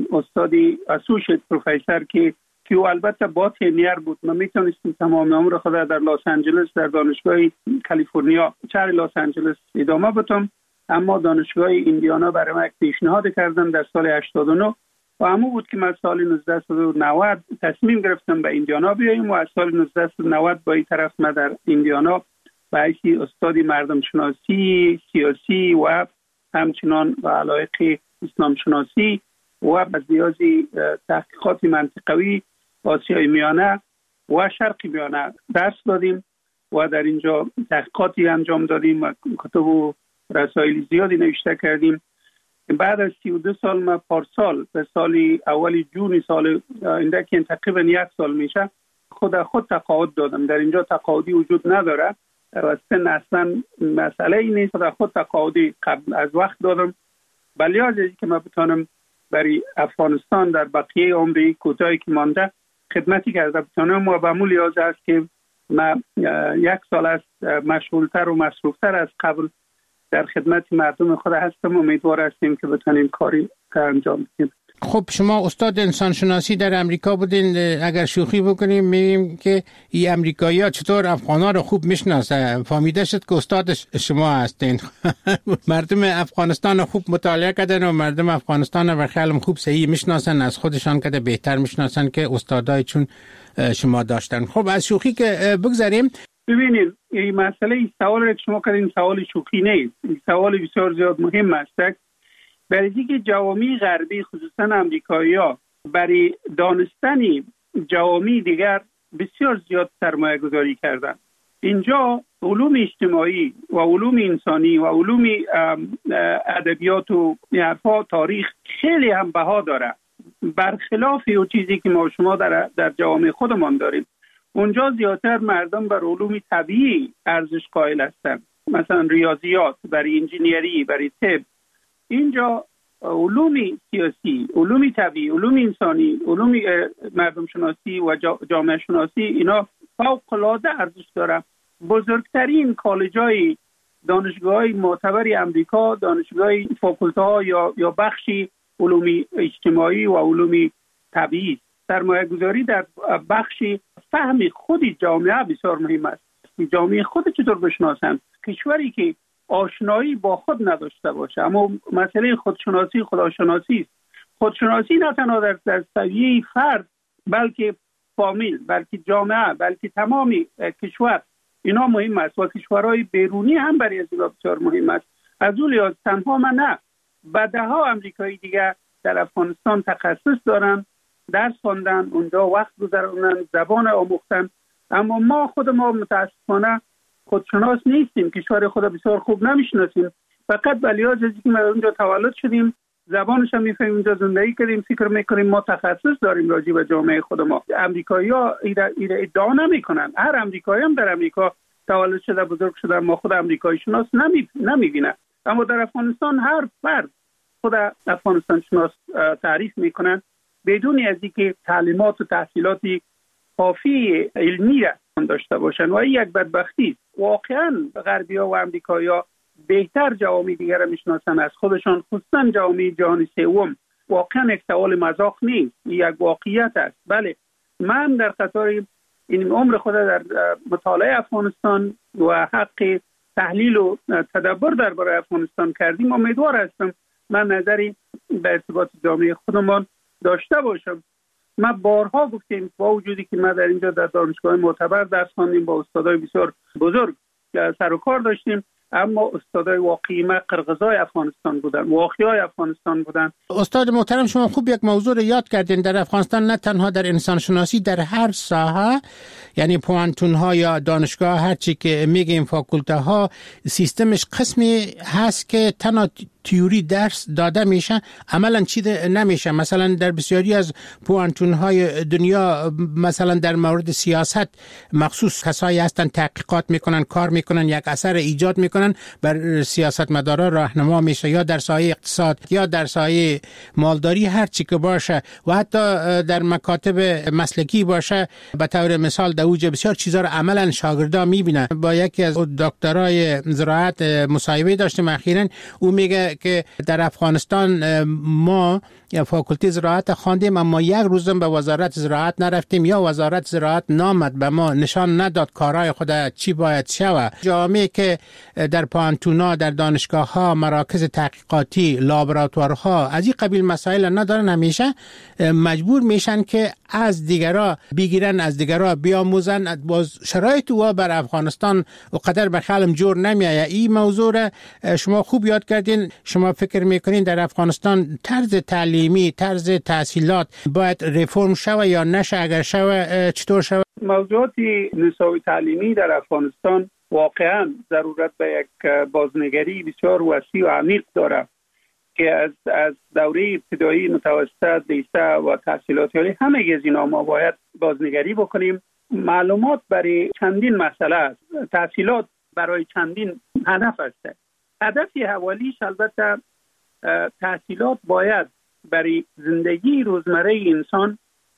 استادی اسوشیت پروفسور که که البته با تنیر بود. من میتونستم تمام عمر خود در لس آنجلس در دانشگاه کالیفرنیا شهر لس آنجلس ادامه بدم، اما دانشگاه ایندیانا برای من پیشنهاد کردن در سال هشتاد و نه و همون بود که من سال نوزده صد و نود تصمیم گرفتم به ایندیانا بیاییم و از سال نوزده صد و نود با این طرف من در ایندیانا به حیث استادی مردم شناسی سیاسی و همچنان و علایق اسلام شناسی و بزیازی تحقیقات منطقوی آسیای میانه و شرق میانه درس دادیم و در اینجا تحقیقاتی انجام دادیم و کتب و رسائل زیادی نوشته کردیم. بعد از سی و دو سال ما پارسال به سال اولی جون سال اینده که تقریبا یک سال میشه خود خود تقاعد دادم. در اینجا تقاعدی وجود نداره و سن اصلا مسئله ای نیست. خود خود تقاعدی قبل از وقت دادم بلی از که من بتانم برای افغانستان در بقیه عمری کوتاهی که مانده خدمتی کرده بتانم و به مول لیاز است که من یک سال است مشغولتر و مصروفتر از قبل در خدمت مردم خود هستم. امیدوار هستیم که بتانیم کاری انجام بدیم. خب شما استاد انسان شناسی در امریکا بودین، اگر شوخی بکنیم میگیم که این امریکایی‌ها چطور افغانا رو خوب میشناسن، فهمیده شد که استاد شما هستین. مردم افغانستان رو خوب مطالعه کردن و مردم افغانستان رو خیلی خوب صحیح میشناسن، از خودشان کده بهتر میشناسن که استادای چون شما داشتن. خب از شوخی که بگذاریم، ببینید این مسئله این سوال که شما کردین سوال شوخی نیست، این سوال بسیار زیاد مهم است. برای اینکه جوامع غربی خصوصا امریکایی‌ها برای دانستن جوامع دیگر بسیار زیاد سرمایه گذاری کردن. اینجا علوم اجتماعی و علوم انسانی و علوم ادبیات و حرفا تاریخ خیلی هم بها داره، برخلاف اون چیزی که ما شما در در جوامع خودمان داریم. اونجا زیادتر مردم بر علوم طبیعی ارزش قائل هستند، مثلا ریاضیات، برای انجینیری، برای طب. اینجا علوم سیاسی، علوم طبیعی، علوم انسانی، علوم مردم شناسی و جامعه شناسی اینا فوق العاده ارزش داره. بزرگترین کالج‌های دانشگاه‌های معتبر امریکا، دانشگاه‌های فاکولته‌ها یا یا بخشی علوم اجتماعی و علوم طبیعی. سرمایه‌گذاری در بخش فهم خود جامعه بسیار مهم است. جامعه خود چطور بشناسند؟ کشوری که آشنایی با خود نداشته باشه، اما مسئله خودشناسی خداشناسی است. خودشناسی نه تنها در در سویه فرد بلکه فامیل، بلکه جامعه، بلکه تمام کشور اینا مهم است و کشورهای بیرونی هم برای از بسیار مهم است. از اون لحاظ تنها من نه، بعدها امریکایی دیگه در افغانستان تخصص دارن، درس خواندن، اونجا وقت گذروندن، زبان آموختن، اما ما خود ما متاسفانه خودشناس نیستیم، کشور خود بسیار خوب نمیشناسیم. فقط به لحاظ از اینکه ما اونجا تولد شدیم، زبانش هم میفهمیم، اونجا زندگی کردیم، فکر میکنیم ما تخصص داریم راجع به جامعه خود ما. امریکایی‌ها ایره ادعا نمیکنن. هر امریکایی هم در امریکا تولد شده، بزرگ شده، ما خود امریکایی شناس نمی نمیبینه. اما در افغانستان هر فرد خود افغانستان شناس تعریف میکنن بدون از اینکه تعلیمات و تحصیلاتی کافی علمی را داشته باشن. و یک بدبختی است. واقعا غربی‌ها و امریکایی‌ها بهتر جوامع دیگر را میشناسن از خودشان، خصوصا جوامع جهان سوم. واقعا یک سوال مزاح نیست، یک واقعیت است. بله، من در قطار این عمر خود در مطالعه افغانستان و حق تحلیل و تدبر درباره افغانستان کردیم، امیدوار هستم من نظری به ارتباط جامعه خودمان داشته باشم. ما بارها گفتیم با وجودی که ما در اینجا در دانشگاه معتبر درس خواندیم، با استادای بسیار بزرگ سر و کار داشتیم، اما استادای واقعی ما قرقزای افغانستان بودن، واقعیای افغانستان بودن. استاد محترم، شما خوب یک موضوع رو یاد کردین. در افغانستان نه تنها در انسان شناسی، در هر ساحه، یعنی پوانتون ها یا دانشگاه، هر چی که میگیم فاکولته ها، سیستمش قسمی هست که تنها تیوری درس داده میشه، عملا چیده نمیشه. مثلا در بسیاری از پوانتون های دنیا، مثلا در مورد سیاست مخصوص کسایی هستن تحقیقات میکنن، کار میکنن، یک اثر ایجاد میکنن، بر سیاستمدارا راهنما میشه، یا در سایه اقتصاد یا در سایه مالداری، هر چی که باشه، و حتی در مکاتب مسلکی باشه. به طور مثال در اوج بسیار چیزا رو عملا شاگردا میبینن. با یکی از دکترای زراعت مصاحبه داشتیم اخیراً، او میگه که در افغانستان ما فاکولته زراعت خواندیم، اما یک روزم به وزارت زراعت نرفتیم، یا وزارت زراعت نامد به ما نشان نداد کارهای خود چی باید شود. جامعه که در پانتونا، در دانشگاه ها، مراکز تحقیقاتی، لابراتوارها از این قبیل مسائل ندارن، همیشه مجبور میشن که از دیگرها بگیرن، از دیگرها بیاموزن. باز شرایط و بر افغانستان و قدر به خیالم جور نمیایه. این موضوع را شما خوب یاد کردین. شما فکر میکنین در افغانستان طرز تعلیمی، طرز تحصیلات باید ریفرم شوه یا نشه؟ اگر شوه چطور شوه؟ موضوعات نصاب تعلیمی در افغانستان واقعا ضرورت به یک بازنگری بسیار وسیع و عمیق داره که از از دوره ابتدایی، متوسط، لیسه و تحصیلات عالی، همه از اینا ما باید بازنگری بکنیم. معلومات برای چندین مسئله است، تحصیلات برای چندین هدف است. هدف اولیش البته تحصیلات باید برای زندگی روزمره انسان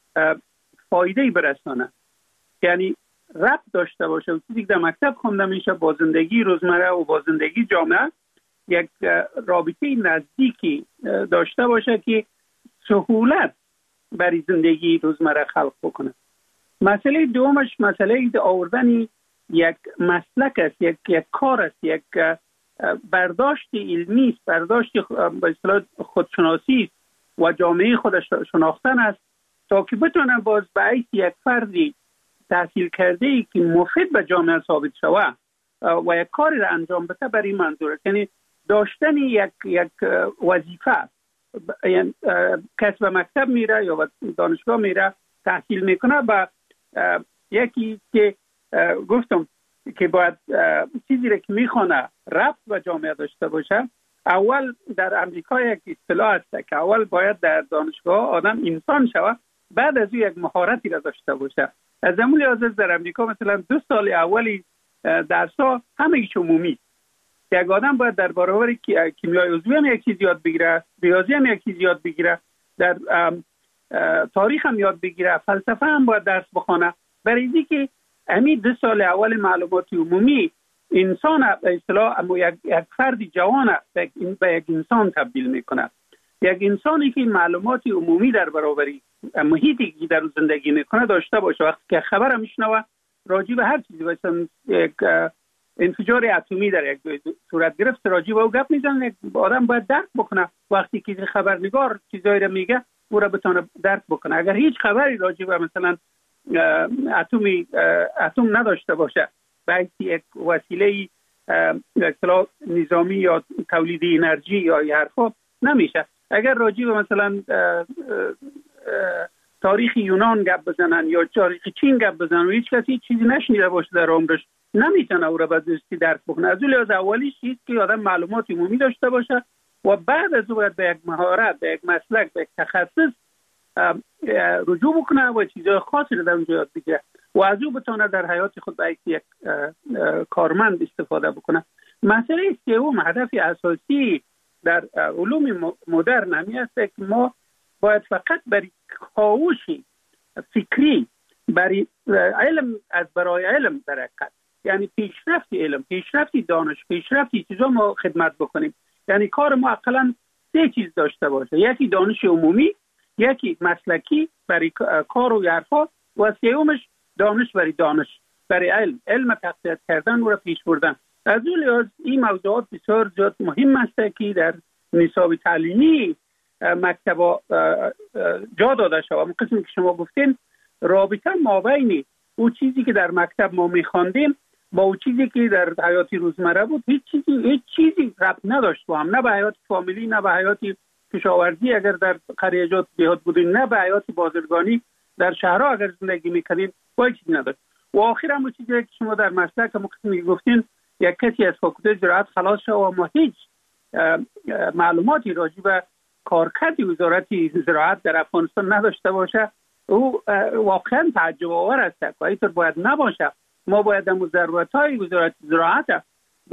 فایده برسانه، یعنی ربط داشته باشه. چیزی که در مکتب خوانده میشه با زندگی روزمره و با زندگی جامعه یک رابطه نزدیکی داشته باشه که سهولت برای زندگی روزمره خلق بکنه. مسئله دومش مسئله آوردن یک مسلک است، یک یک کار است، یک برداشت علمی است، برداشت به اصطلاح خودشناسی است و جامعه خودش شناختن است، تا که بتونه باز به حیث یک فردی تحصیل کرده ای که مفید به جامعه ثابت شود و یک کاری را انجام بده برای منظور، یعنی داشتن یک یک وظیفه، یعنی کس به مکتب میره یا به دانشگاه میره تحصیل میکنه با یکی که گفتم که باید چیزی را که میخونه ربط به جامعه داشته باشه. اول در امریکا یک اصطلاح هست که اول باید در دانشگاه آدم انسان شود، بعد از او یک مهارتی را داشته باشه. از همون لحاظ در امریکا مثلا دو سال اولی درس‌ها همه‌ایش عمومی، یک آدم باید در برابر کیمیای عضوی هم یک چیز یاد بگیره، ریاضی هم یک چیز یاد بگیره، در تاریخ هم یاد بگیره، فلسفه هم باید درس بخونه، برای اینکه همین دو سال اول معلومات عمومی انسان به اصطلاح یک یک فرد جوان به یک انسان تبدیل میکنه. یک انسانی که معلومات عمومی در برابر محیطی که در زندگی میکنه داشته باشه، وقتی که خبر میشنوه راجع به هر چیزی، مثلا یک انفجار اتمی در یک صورت گرفت راجع به او گپ میزنه، آدم باید درک بکنه. وقتی که خبرنگار چیزایی رو میگه او را بتونه درک بکنه. اگر هیچ خبری راجع به مثلا اتمی اتم نداشته باشه، باید یک وسیله اصطلاح نظامی یا تولید انرژی یا این حرفا نمیشه. اگر راجع به مثلا تاریخ یونان گپ بزنن یا تاریخ چین گپ بزنن و هیچ کسی چیزی نشنیده باشه در عمرش، نمیتونه او را به درستی درک بکنه. از اون لحاظ اولیش چیز که آدم معلومات عمومی داشته باشه و بعد از او باید به یک مهارت، به یک مسلک، به یک تخصص رجوع بکنه و چیزهای خاصی رو در اونجا یاد بگیره و از او بتونه در حیات خود به یک کارمند استفاده بکنه. مسئله سوم، هدف اساسی در علوم مدرن همی است که ما باید فقط برای کاوشی فکری، برای علم از برای علم در حقیقت، یعنی پیشرفت علم، پیشرفت دانش، پیشرفت چیزا ما خدمت بکنیم. یعنی کار ما اقلا سه چیز داشته باشه: یکی دانش عمومی، یکی مسلکی برای کار و حرفا و سومش دانش برای دانش، برای علم، علم تقویت کردن و را پیش بردن. از اون لحاظ این موضوعات بسیار زیاد مهم است که در نصاب تعلیمی مکتبا جا داده شود. اون قسمی که شما گفتین، رابطه مابین او چیزی که در مکتب ما می‌خواندیم با او چیزی که در حیات روزمره بود هیچ چیزی هیچ چیزی ربط نداشت با هم، نه به حیات فامیلی، نه به حیات کشاورزی اگر در قریه‌جات دیهات بودین، نه به حیات بازرگانی در شهرها اگر زندگی می‌کردین، با هیچ چیزی نداشت. و آخر هم چیزی که شما در مسلک هم قسمی گفتین، یک کسی از فاکولته زراعت خلاص شد و ما هیچ معلوماتی راجع به کارکرد وزارت زراعت در افغانستان نداشته باشه، او واقعا تعجب آور است. و اینطور باید نباشه. ما باید هم ضرورت‌های وزارت زراعت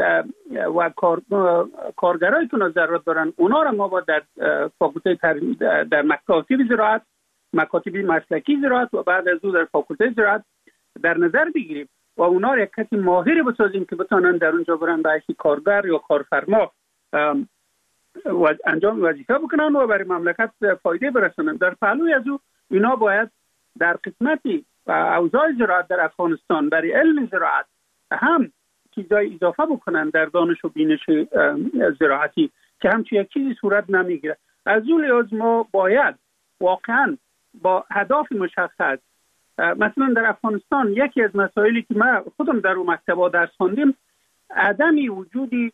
و کار کارگرایی که ضرورت دارن اونا را ما باید در فاکولته در مکاتب زراعت، مکاتب مسلکی زراعت و بعد از او در فاکولته زراعت در نظر بگیریم و اونا را یک کسی ماهر بسازیم که بتونن در اونجا برن به حیث کارگر یا کارفرما و انجام وظیفه بکنن و برای مملکت فایده برسونن. در پهلوی از او اینا باید در قسمتی اوضاع زراعت در افغانستان برای علم زراعت هم چیزای اضافه بکنن در دانش و بینش زراعتی که همچی یک چیزی صورت نمیگیره. از اون لحاظ ما باید واقعا با هدف مشخص، مثلا در افغانستان یکی از مسائلی که ما خودم در اون مکتبا درس خواندیم، عدمی وجودی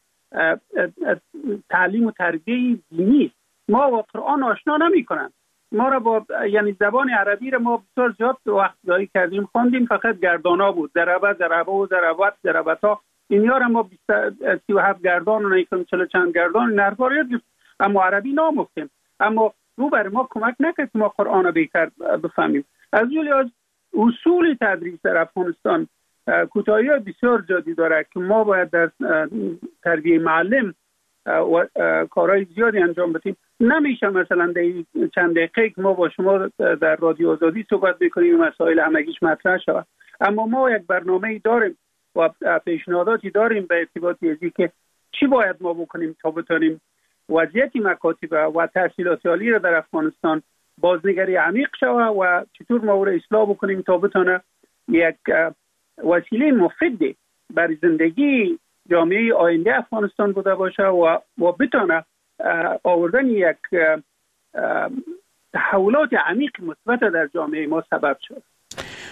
تعلیم و تربیه دینی است. ما با قرآن آشنا نمی‌کنن. ما را با یعنی زبان عربی را ما بسیار زیاد وقت ضایع کردیم، خواندیم فقط گردانا بود، ضربه ضربه و ضربات ضربتا، اینیا را ما سی و هفت گردان و نیکم چلو چند گردان نرفا را یاد گرفتیم، اما عربی نامفتیم. اما رو بر ما کمک نکرد ما قرآن را بهتر بفهمیم. از اون لحاظ اصول تدریس در افغانستان کوتاهی بسیار زیادی داره که ما باید در تربیه معلم و کارهای زیادی انجام بدیم. نمیشه مثلا در چند دقیقه که ما با شما در رادیو آزادی صحبت بکنیم مسائل همگیش مطرح شود، اما ما یک برنامه‌ای داریم و پیشنهاداتی داریم به ارتباط ازی که چی باید ما بکنیم تا بتونیم وضعیت مکاتب و تحصیلات عالی را در افغانستان بازنگری عمیق شود و چطور ما او را اصلاح بکنیم تا بتونه یک وسیله مفید برای زندگی جامعه آینده افغانستان بوده باشه و و بتونه آوردن یک تحولات عمیق مثبت در جامعه ما سبب شد.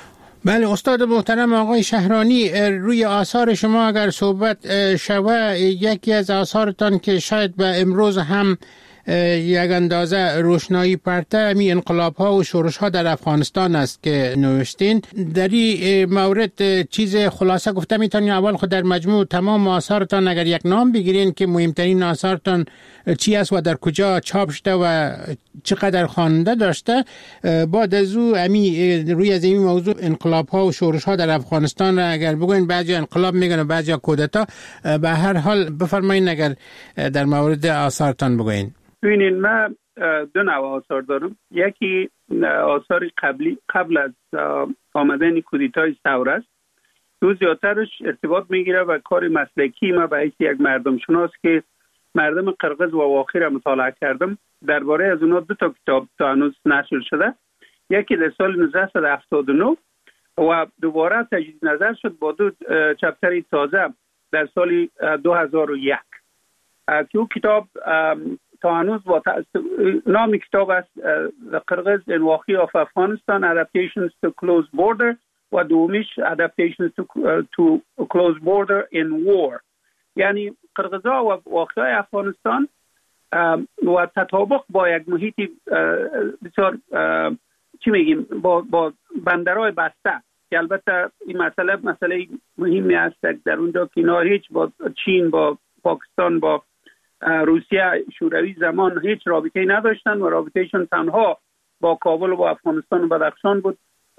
بله استاد محترم آقای شهرانی، روی آثار شما اگر صحبت شوه، یکی از آثارتان که شاید به امروز هم یک اندازه روشنایی پرته می انقلاب ها و شورش ها در افغانستان است که نوشتین. در این مورد چیز خلاصه گفته میتونین؟ اول خود در مجموع تمام آثارتان اگر یک نام بگیرین که مهمترین آثارتان چی است و در کجا چاپ شده و چقدر خواننده داشته، بعد از او امی روی از این موضوع انقلاب ها و شورش ها در افغانستان را اگر بگوین، بعضی انقلاب میگن و بعضی کودتا، به هر حال بفرمایید اگر در مورد آثارتان بگوین. ببینید من دو نوع آثار دارم. یکی آثار قبلی قبل از آمدن کودتای ثور است. دو زیادترش ارتباط میگیره و کار مسلکی ما به حیث یک مردم شناس که مردم قرقز و واقعی را مطالعه کردم. درباره از اونها دو تا کتاب تا هنوز نشر شده. یکی در سال نوزده هفتاد و نه و دوباره تجدید نظر شد با دو چپتر تازه در سال دو هزار و یک که او کتاب تا هنوز با نام کتاب است The Kyrgyz Invasion of Afghanistan Adaptations to Close Border و دومیش Adaptations to, uh, to Close Border in War، یعنی قرقزها و واقعای افغانستان و تطابق با یک محیط بسیار چی میگیم با, با بندرهای بسته که البته این مسئله مسئله مهمی است در اونجا که اینا هیچ با چین، با پاکستان، با روسیه شوروی زمان هیچ رابطه‌ای نداشتن و رابطهشون تنها با کابل و با افغانستان و بدخشان بود.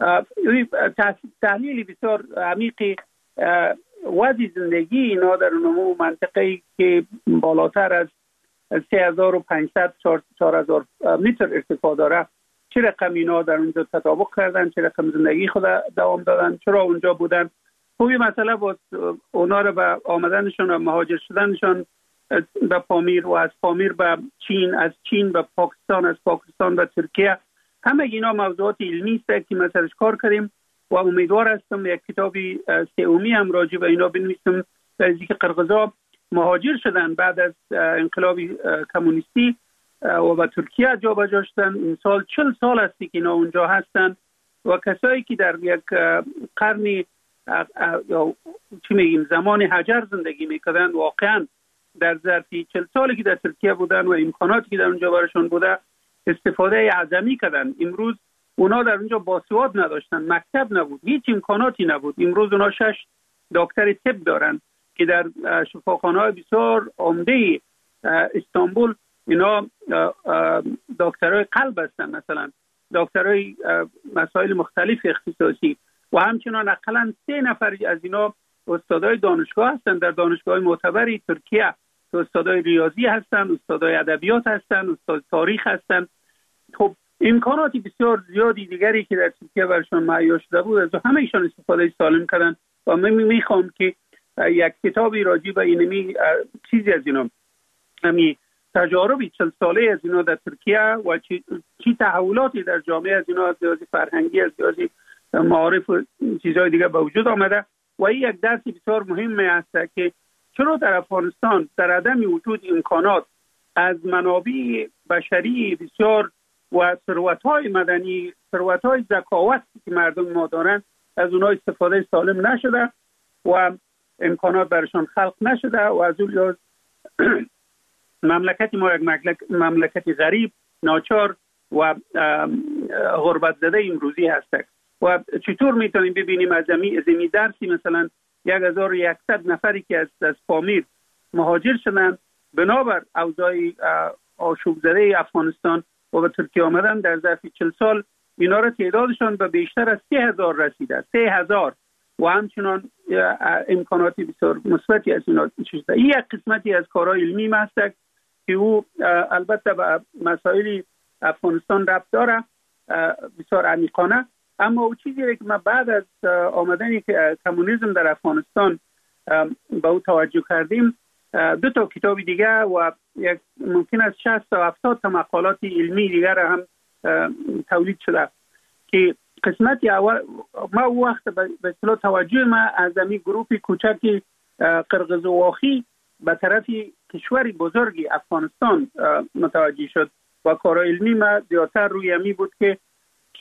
تحلیل بسیار عمیقی وضع زندگی اینا در اون منطقه‌ای که بالاتر از سه هزار و پانصد چهار هزار متر ارتفاع داره، چه رقم اینا در اونجا تطابق کردن، چه رقم زندگی خود دوام دادن، چرا اونجا بودن. خوبی مسئله بود اونا رو به آمدنشون و مهاجر شدنشون به پامیر و از پامیر به چین، از چین به پاکستان، از پاکستان به ترکیه، همه اینا موضوعات علمی است که ما سرش کار کردیم و امیدوار هستم یک کتابی سومی هم راجع به اینا بنویسم در اینکه قرقزها مهاجر شدن بعد از انقلاب کمونیستی و به ترکیه جابجا شدن. این سال چهل سال است که اینا اونجا هستن و کسایی که در یک قرنی یا چی میگیم زمان حجر زندگی میکردن واقعا در ظرفی چهل سالی که در ترکیه بودن و امکاناتی که در اونجا براشون بوده استفاده اعظمی کردن. امروز اونا در اونجا باسواد نداشتن، مکتب نبود، هیچ امکاناتی نبود. امروز اونا شش دکتر طب دارن که در شفاخانه‌های بسیار عمده استانبول اینا دکترای قلب هستن، مثلا دکترای مسائل مختلف اختصاصی و همچنان اقلا سه نفر از اینا استادای دانشگاه هستن در دانشگاه معتبری ترکیه، استادای ریاضی هستن، استادای ادبیات هستن، استاد تاریخ هستن. خب امکاناتی بسیار زیادی دیگری که در ترکیه برشون مهیا شده بود از همه ایشان استفاده سالم کردن و من میخوام که یک کتابی راجع به اینمی چیزی از اینا، همین تجاربی چل ساله از اینا در ترکیه و چی, چی تحولاتی در جامعه از اینا، از لحاظ فرهنگی، از لحاظ معارف و چیزهای دیگه به وجود آمده و این یک درس بسیار مهمه است که چرا در افغانستان در عدم وجود امکانات از منابع بشری بسیار و ثروت‌های مدنی، ثروت‌های ذکاوت که مردم ما دارن، از اونها استفاده سالم نشده و امکانات برشان خلق نشده و از اون لحاظ مملکت ما یک مملکت غریب، ناچار و غربت زده امروزی هست. و چطور میتونیم ببینیم از زمین درسی مثلا یک هزار و یکصد نفری که از از پامیر مهاجر شدن بنابر اوضاع آشوب زده افغانستان و به ترکیه آمدن، در ظرف چهل سال اینا را تعدادشان به بیشتر از سه هزار رسیده، سه هزار و همچنان امکاناتی بسیار مثبتی از اینا شده. این یک قسمتی از کارهای علمی است که او البته به مسائل افغانستان ربط داره بسیار عمیقانه، اما او چیزی که ما بعد از آمدن کمونیسم در افغانستان به او توجه کردیم، دو تا کتاب دیگه و یک ممکن است شصت تا هفتاد تا مقالات علمی دیگر هم تولید شده که قسمتی اول ما او وقت به اصطلاح توجه ما از این گروه کوچکی قرقز واخی به طرف کشوری بزرگی افغانستان متوجه شد و کار علمی ما زیادتر روی امی بود که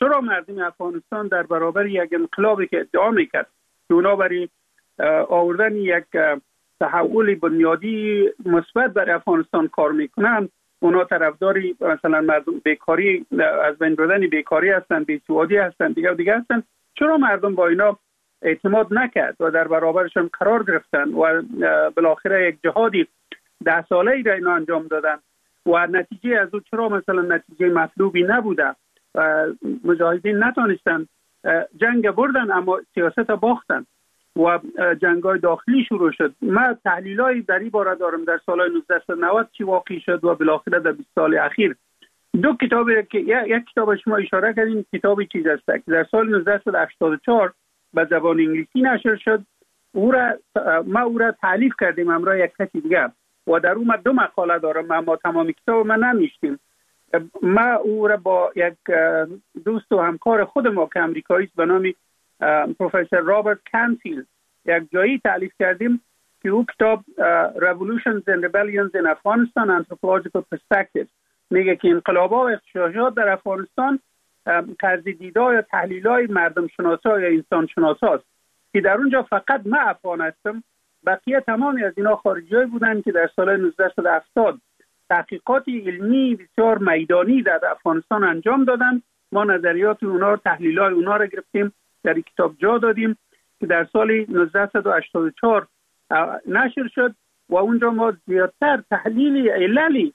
چرا مردم افغانستان در برابر یک انقلابی که ادعا میکرد که اونا برای آوردن یک تحول بنیادی مثبت برای افغانستان کار میکنن، اونا طرفداری مثلا مردم بیکاری، از بین بردن بیکاری هستن، بیسوادی هستن، دیگه دیگه هستن، چرا مردم با اینا اعتماد نکرد و در برابرشون قرار گرفتن و بالاخره یک جهادی ده ساله ای را اینا انجام دادن و نتیجه از او چرا مثلا نتیجه مطلوبی نبوده و مجاهدین نتونستن جنگ بردن اما سیاست باختن و جنگ‌های داخلی شروع شد. من تحلیلای در این باره دارم در سال نوزده صد و نود چی واقع شد و بالاخره در بیست سال اخیر. دو کتابی که یک کتاب شما اشاره کردین، کتابی چیز است که در سال نوزده صد و هشتاد و چهار به زبان انگلیسی نشر شد. او را ما او را تالیف کردیم همراه یک کسی دیگه و در اون دو مقاله دارم، اما تمام کتاب ما نمیشتیم. ما او را با یک دوست و همکار خود ما که امریکایی است به نام پروفسور رابرت کانفیلد یک جایی تالیف کردیم که او کتاب Revolutions and Rebellions in Afghanistan Anthropological Perspectives میگه که انقلاب‌ها و اغتشاشات در افغانستان طرز دیدار یا تحلیل‌های مردم شناسا یا انسان شناسا است که در اونجا فقط من افغان هستم، بقیه تمامی از اینا خارجی‌های بودن که در سال نوزده صد و هفتاد تحقیقات علمی بسیار میدانی در افغانستان انجام دادن. ما نظریات اونا، تحلیل‌های اونا را گرفتیم، در این کتاب جا دادیم که در سال نوزده صد و هشتاد و چهار نشر شد و اونجا ما زیادتر تحلیل عللی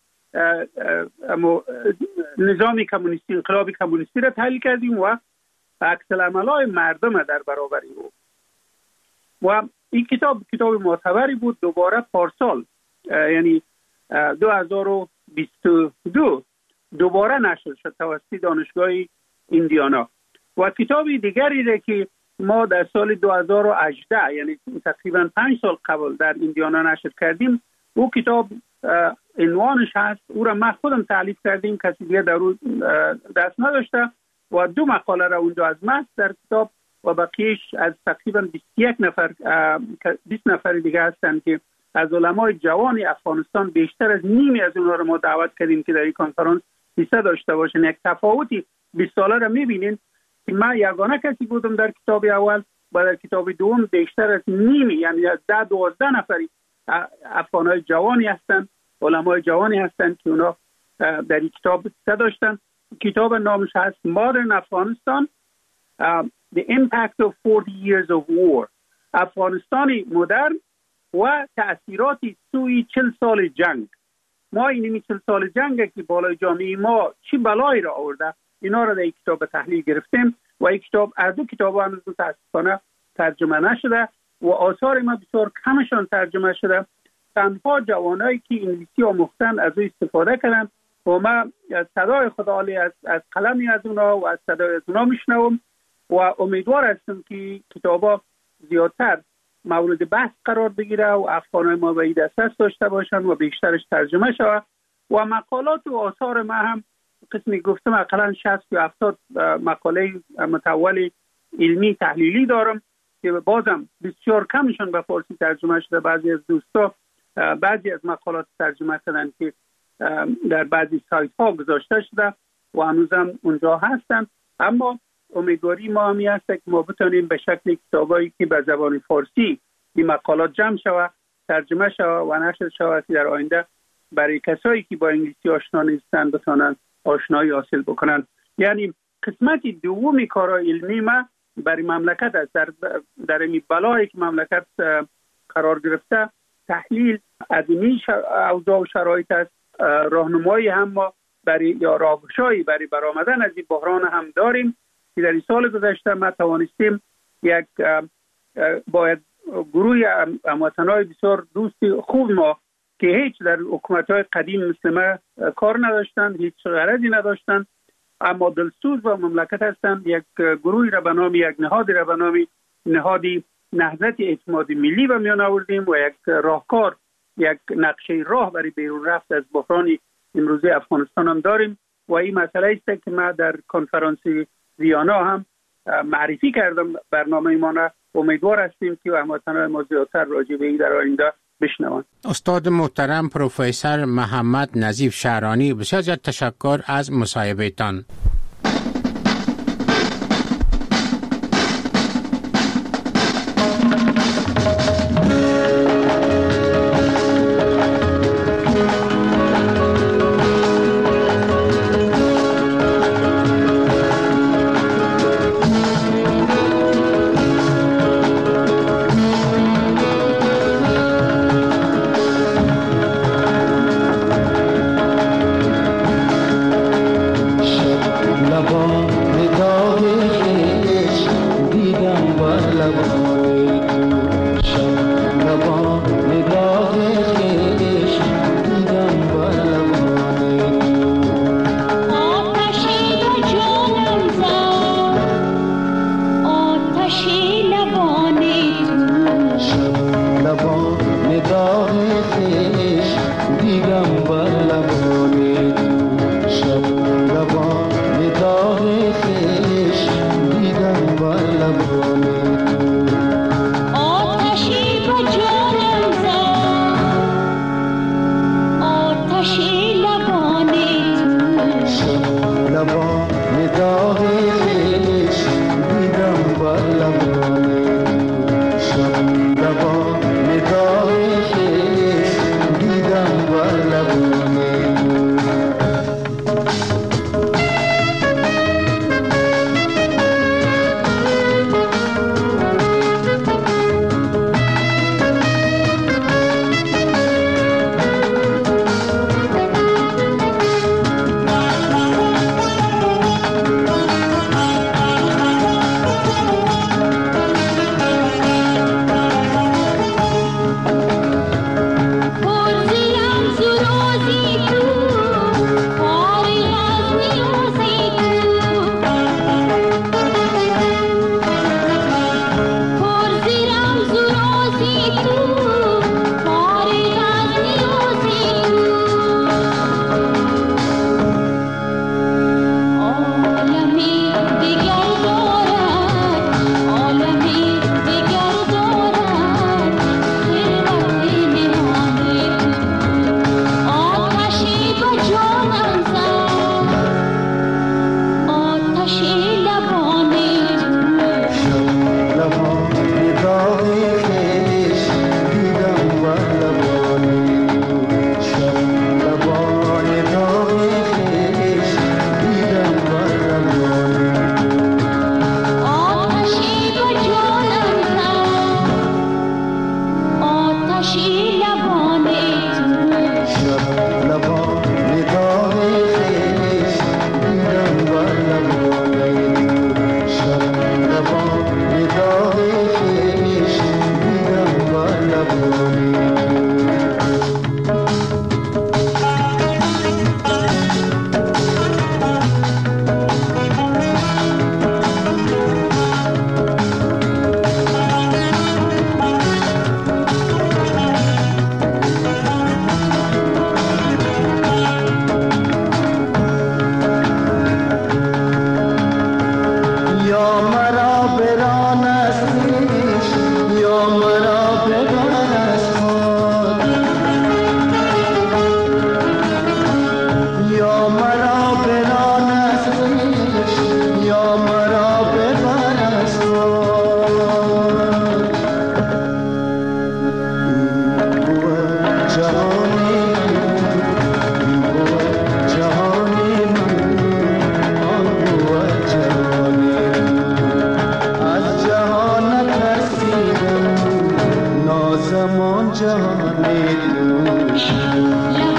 نظام کمونیستی، انقلاب کمونیستی را تحلیل کردیم و عکس العمل‌های مردم در برابر او. و این کتاب کتاب معتبری بود. دوباره پارسال یعنی دو هزار و بیست و دو دوباره نشر شد توسط دانشگاه ایندیانا. و کتابی دیگری را که ما در سال دو هزار و هجده یعنی تقریبا پنج سال قبل در ایندیانا نشر کردیم، او کتاب عنوانش هست، او را ما خودم تالیف کردیم، کسی دیگه در اون دست نداشته و دو مقاله را اونجا از من در کتاب و بقیهش از تقریبا بیست و یک نفر بیست نفر دیگه هستن که از علمای جوان افغانستان، بیشتر از نیمی از اونها را ما دعوت کردیم که در این کنفرانس حصه داشته باشن. یک تفاوتی بیست ساله را می‌بینین که من یگانه کسی بودم در کتاب اول و در کتاب دوم بیشتر از نیمی یعنی از ده دوازده نفری افغانای جوانی هستن، علمای جوانی هستن که اونا در این کتاب حصه داشتن. کتاب نامش هست Modern Afghanistan uh, The Impact of forty Years of War، افغانستانی مدرن و تأثیراتی سوی چل سال جنگ. ما این چل سال جنگ که بالای جامعه ما چی بلایی را آورده، اینا را در این کتاب تحلیل گرفتیم و این کتاب از دو کتاب هنوز متاسفانه ترجمه نشده و آثار ما بسیار کمشان ترجمه شده. تنها جوانایی که انگلیسی آموختن از او استفاده کردن و ما صدای خداعالی از از قلمی از اونا و از صدای از اونا میشنوم و امیدوار هستم که کتابا زیادتر مورد بحث قرار بگیره و افغانای ما به این دسترس داشته باشن و بیشترش ترجمه شود و مقالات و آثار ما هم قسمی گفتم اقلا شصت یا هفتاد مقاله متول علمی تحلیلی دارم که بازم بسیار کمشون به فارسی ترجمه شده. بعضی از دوستا بعضی از مقالات ترجمه کردن که در بعضی سایت ها گذاشته شده و هنوزم اونجا هستن، اما امیدواری ما همی هست که ما بتونیم به شکل کتابایی که به زبان فارسی این مقالات جمع شود، ترجمه شود و نشر شود که در آینده برای کسایی که با انگلیسی آشنا نیستن بتونن آشنایی حاصل بکنن. یعنی قسمت دومی کارهای علمی ما برای مملکت است. در در این بلایی که مملکت قرار گرفته تحلیل ادمی اوضاع و شرایط است، راهنمایی هم ما برای یا راهگشایی برای برآمدن از این بحران هم داریم که در این سال گذشته ما توانستیم یک باید گروه هموطنای بسیار دوست خوب ما که هیچ در حکومت‌های قدیم مثل ما کار نداشتن، هیچ غرضی نداشتن، اما دلسوز و مملکت هستند، یک گروهی را به نام یک نهادی را به نام نهادی نهضت اعتماد ملی به میان آوردیم و یک راهکار، یک نقشه راه برای بیرون رفت از بحران امروزی افغانستان هم داریم و این مسئله است که ما در کنفرانس ویانا هم معرفی کردم برنامه ما را. امیدوار هستیم که هموطنان ما زیادتر راجع به این در آینده بشنوند. استاد محترم پروفسور محمد نظیف شهرانی، بسیار زیاد تشکر از مصاحبهتان. با زمان جهان دوش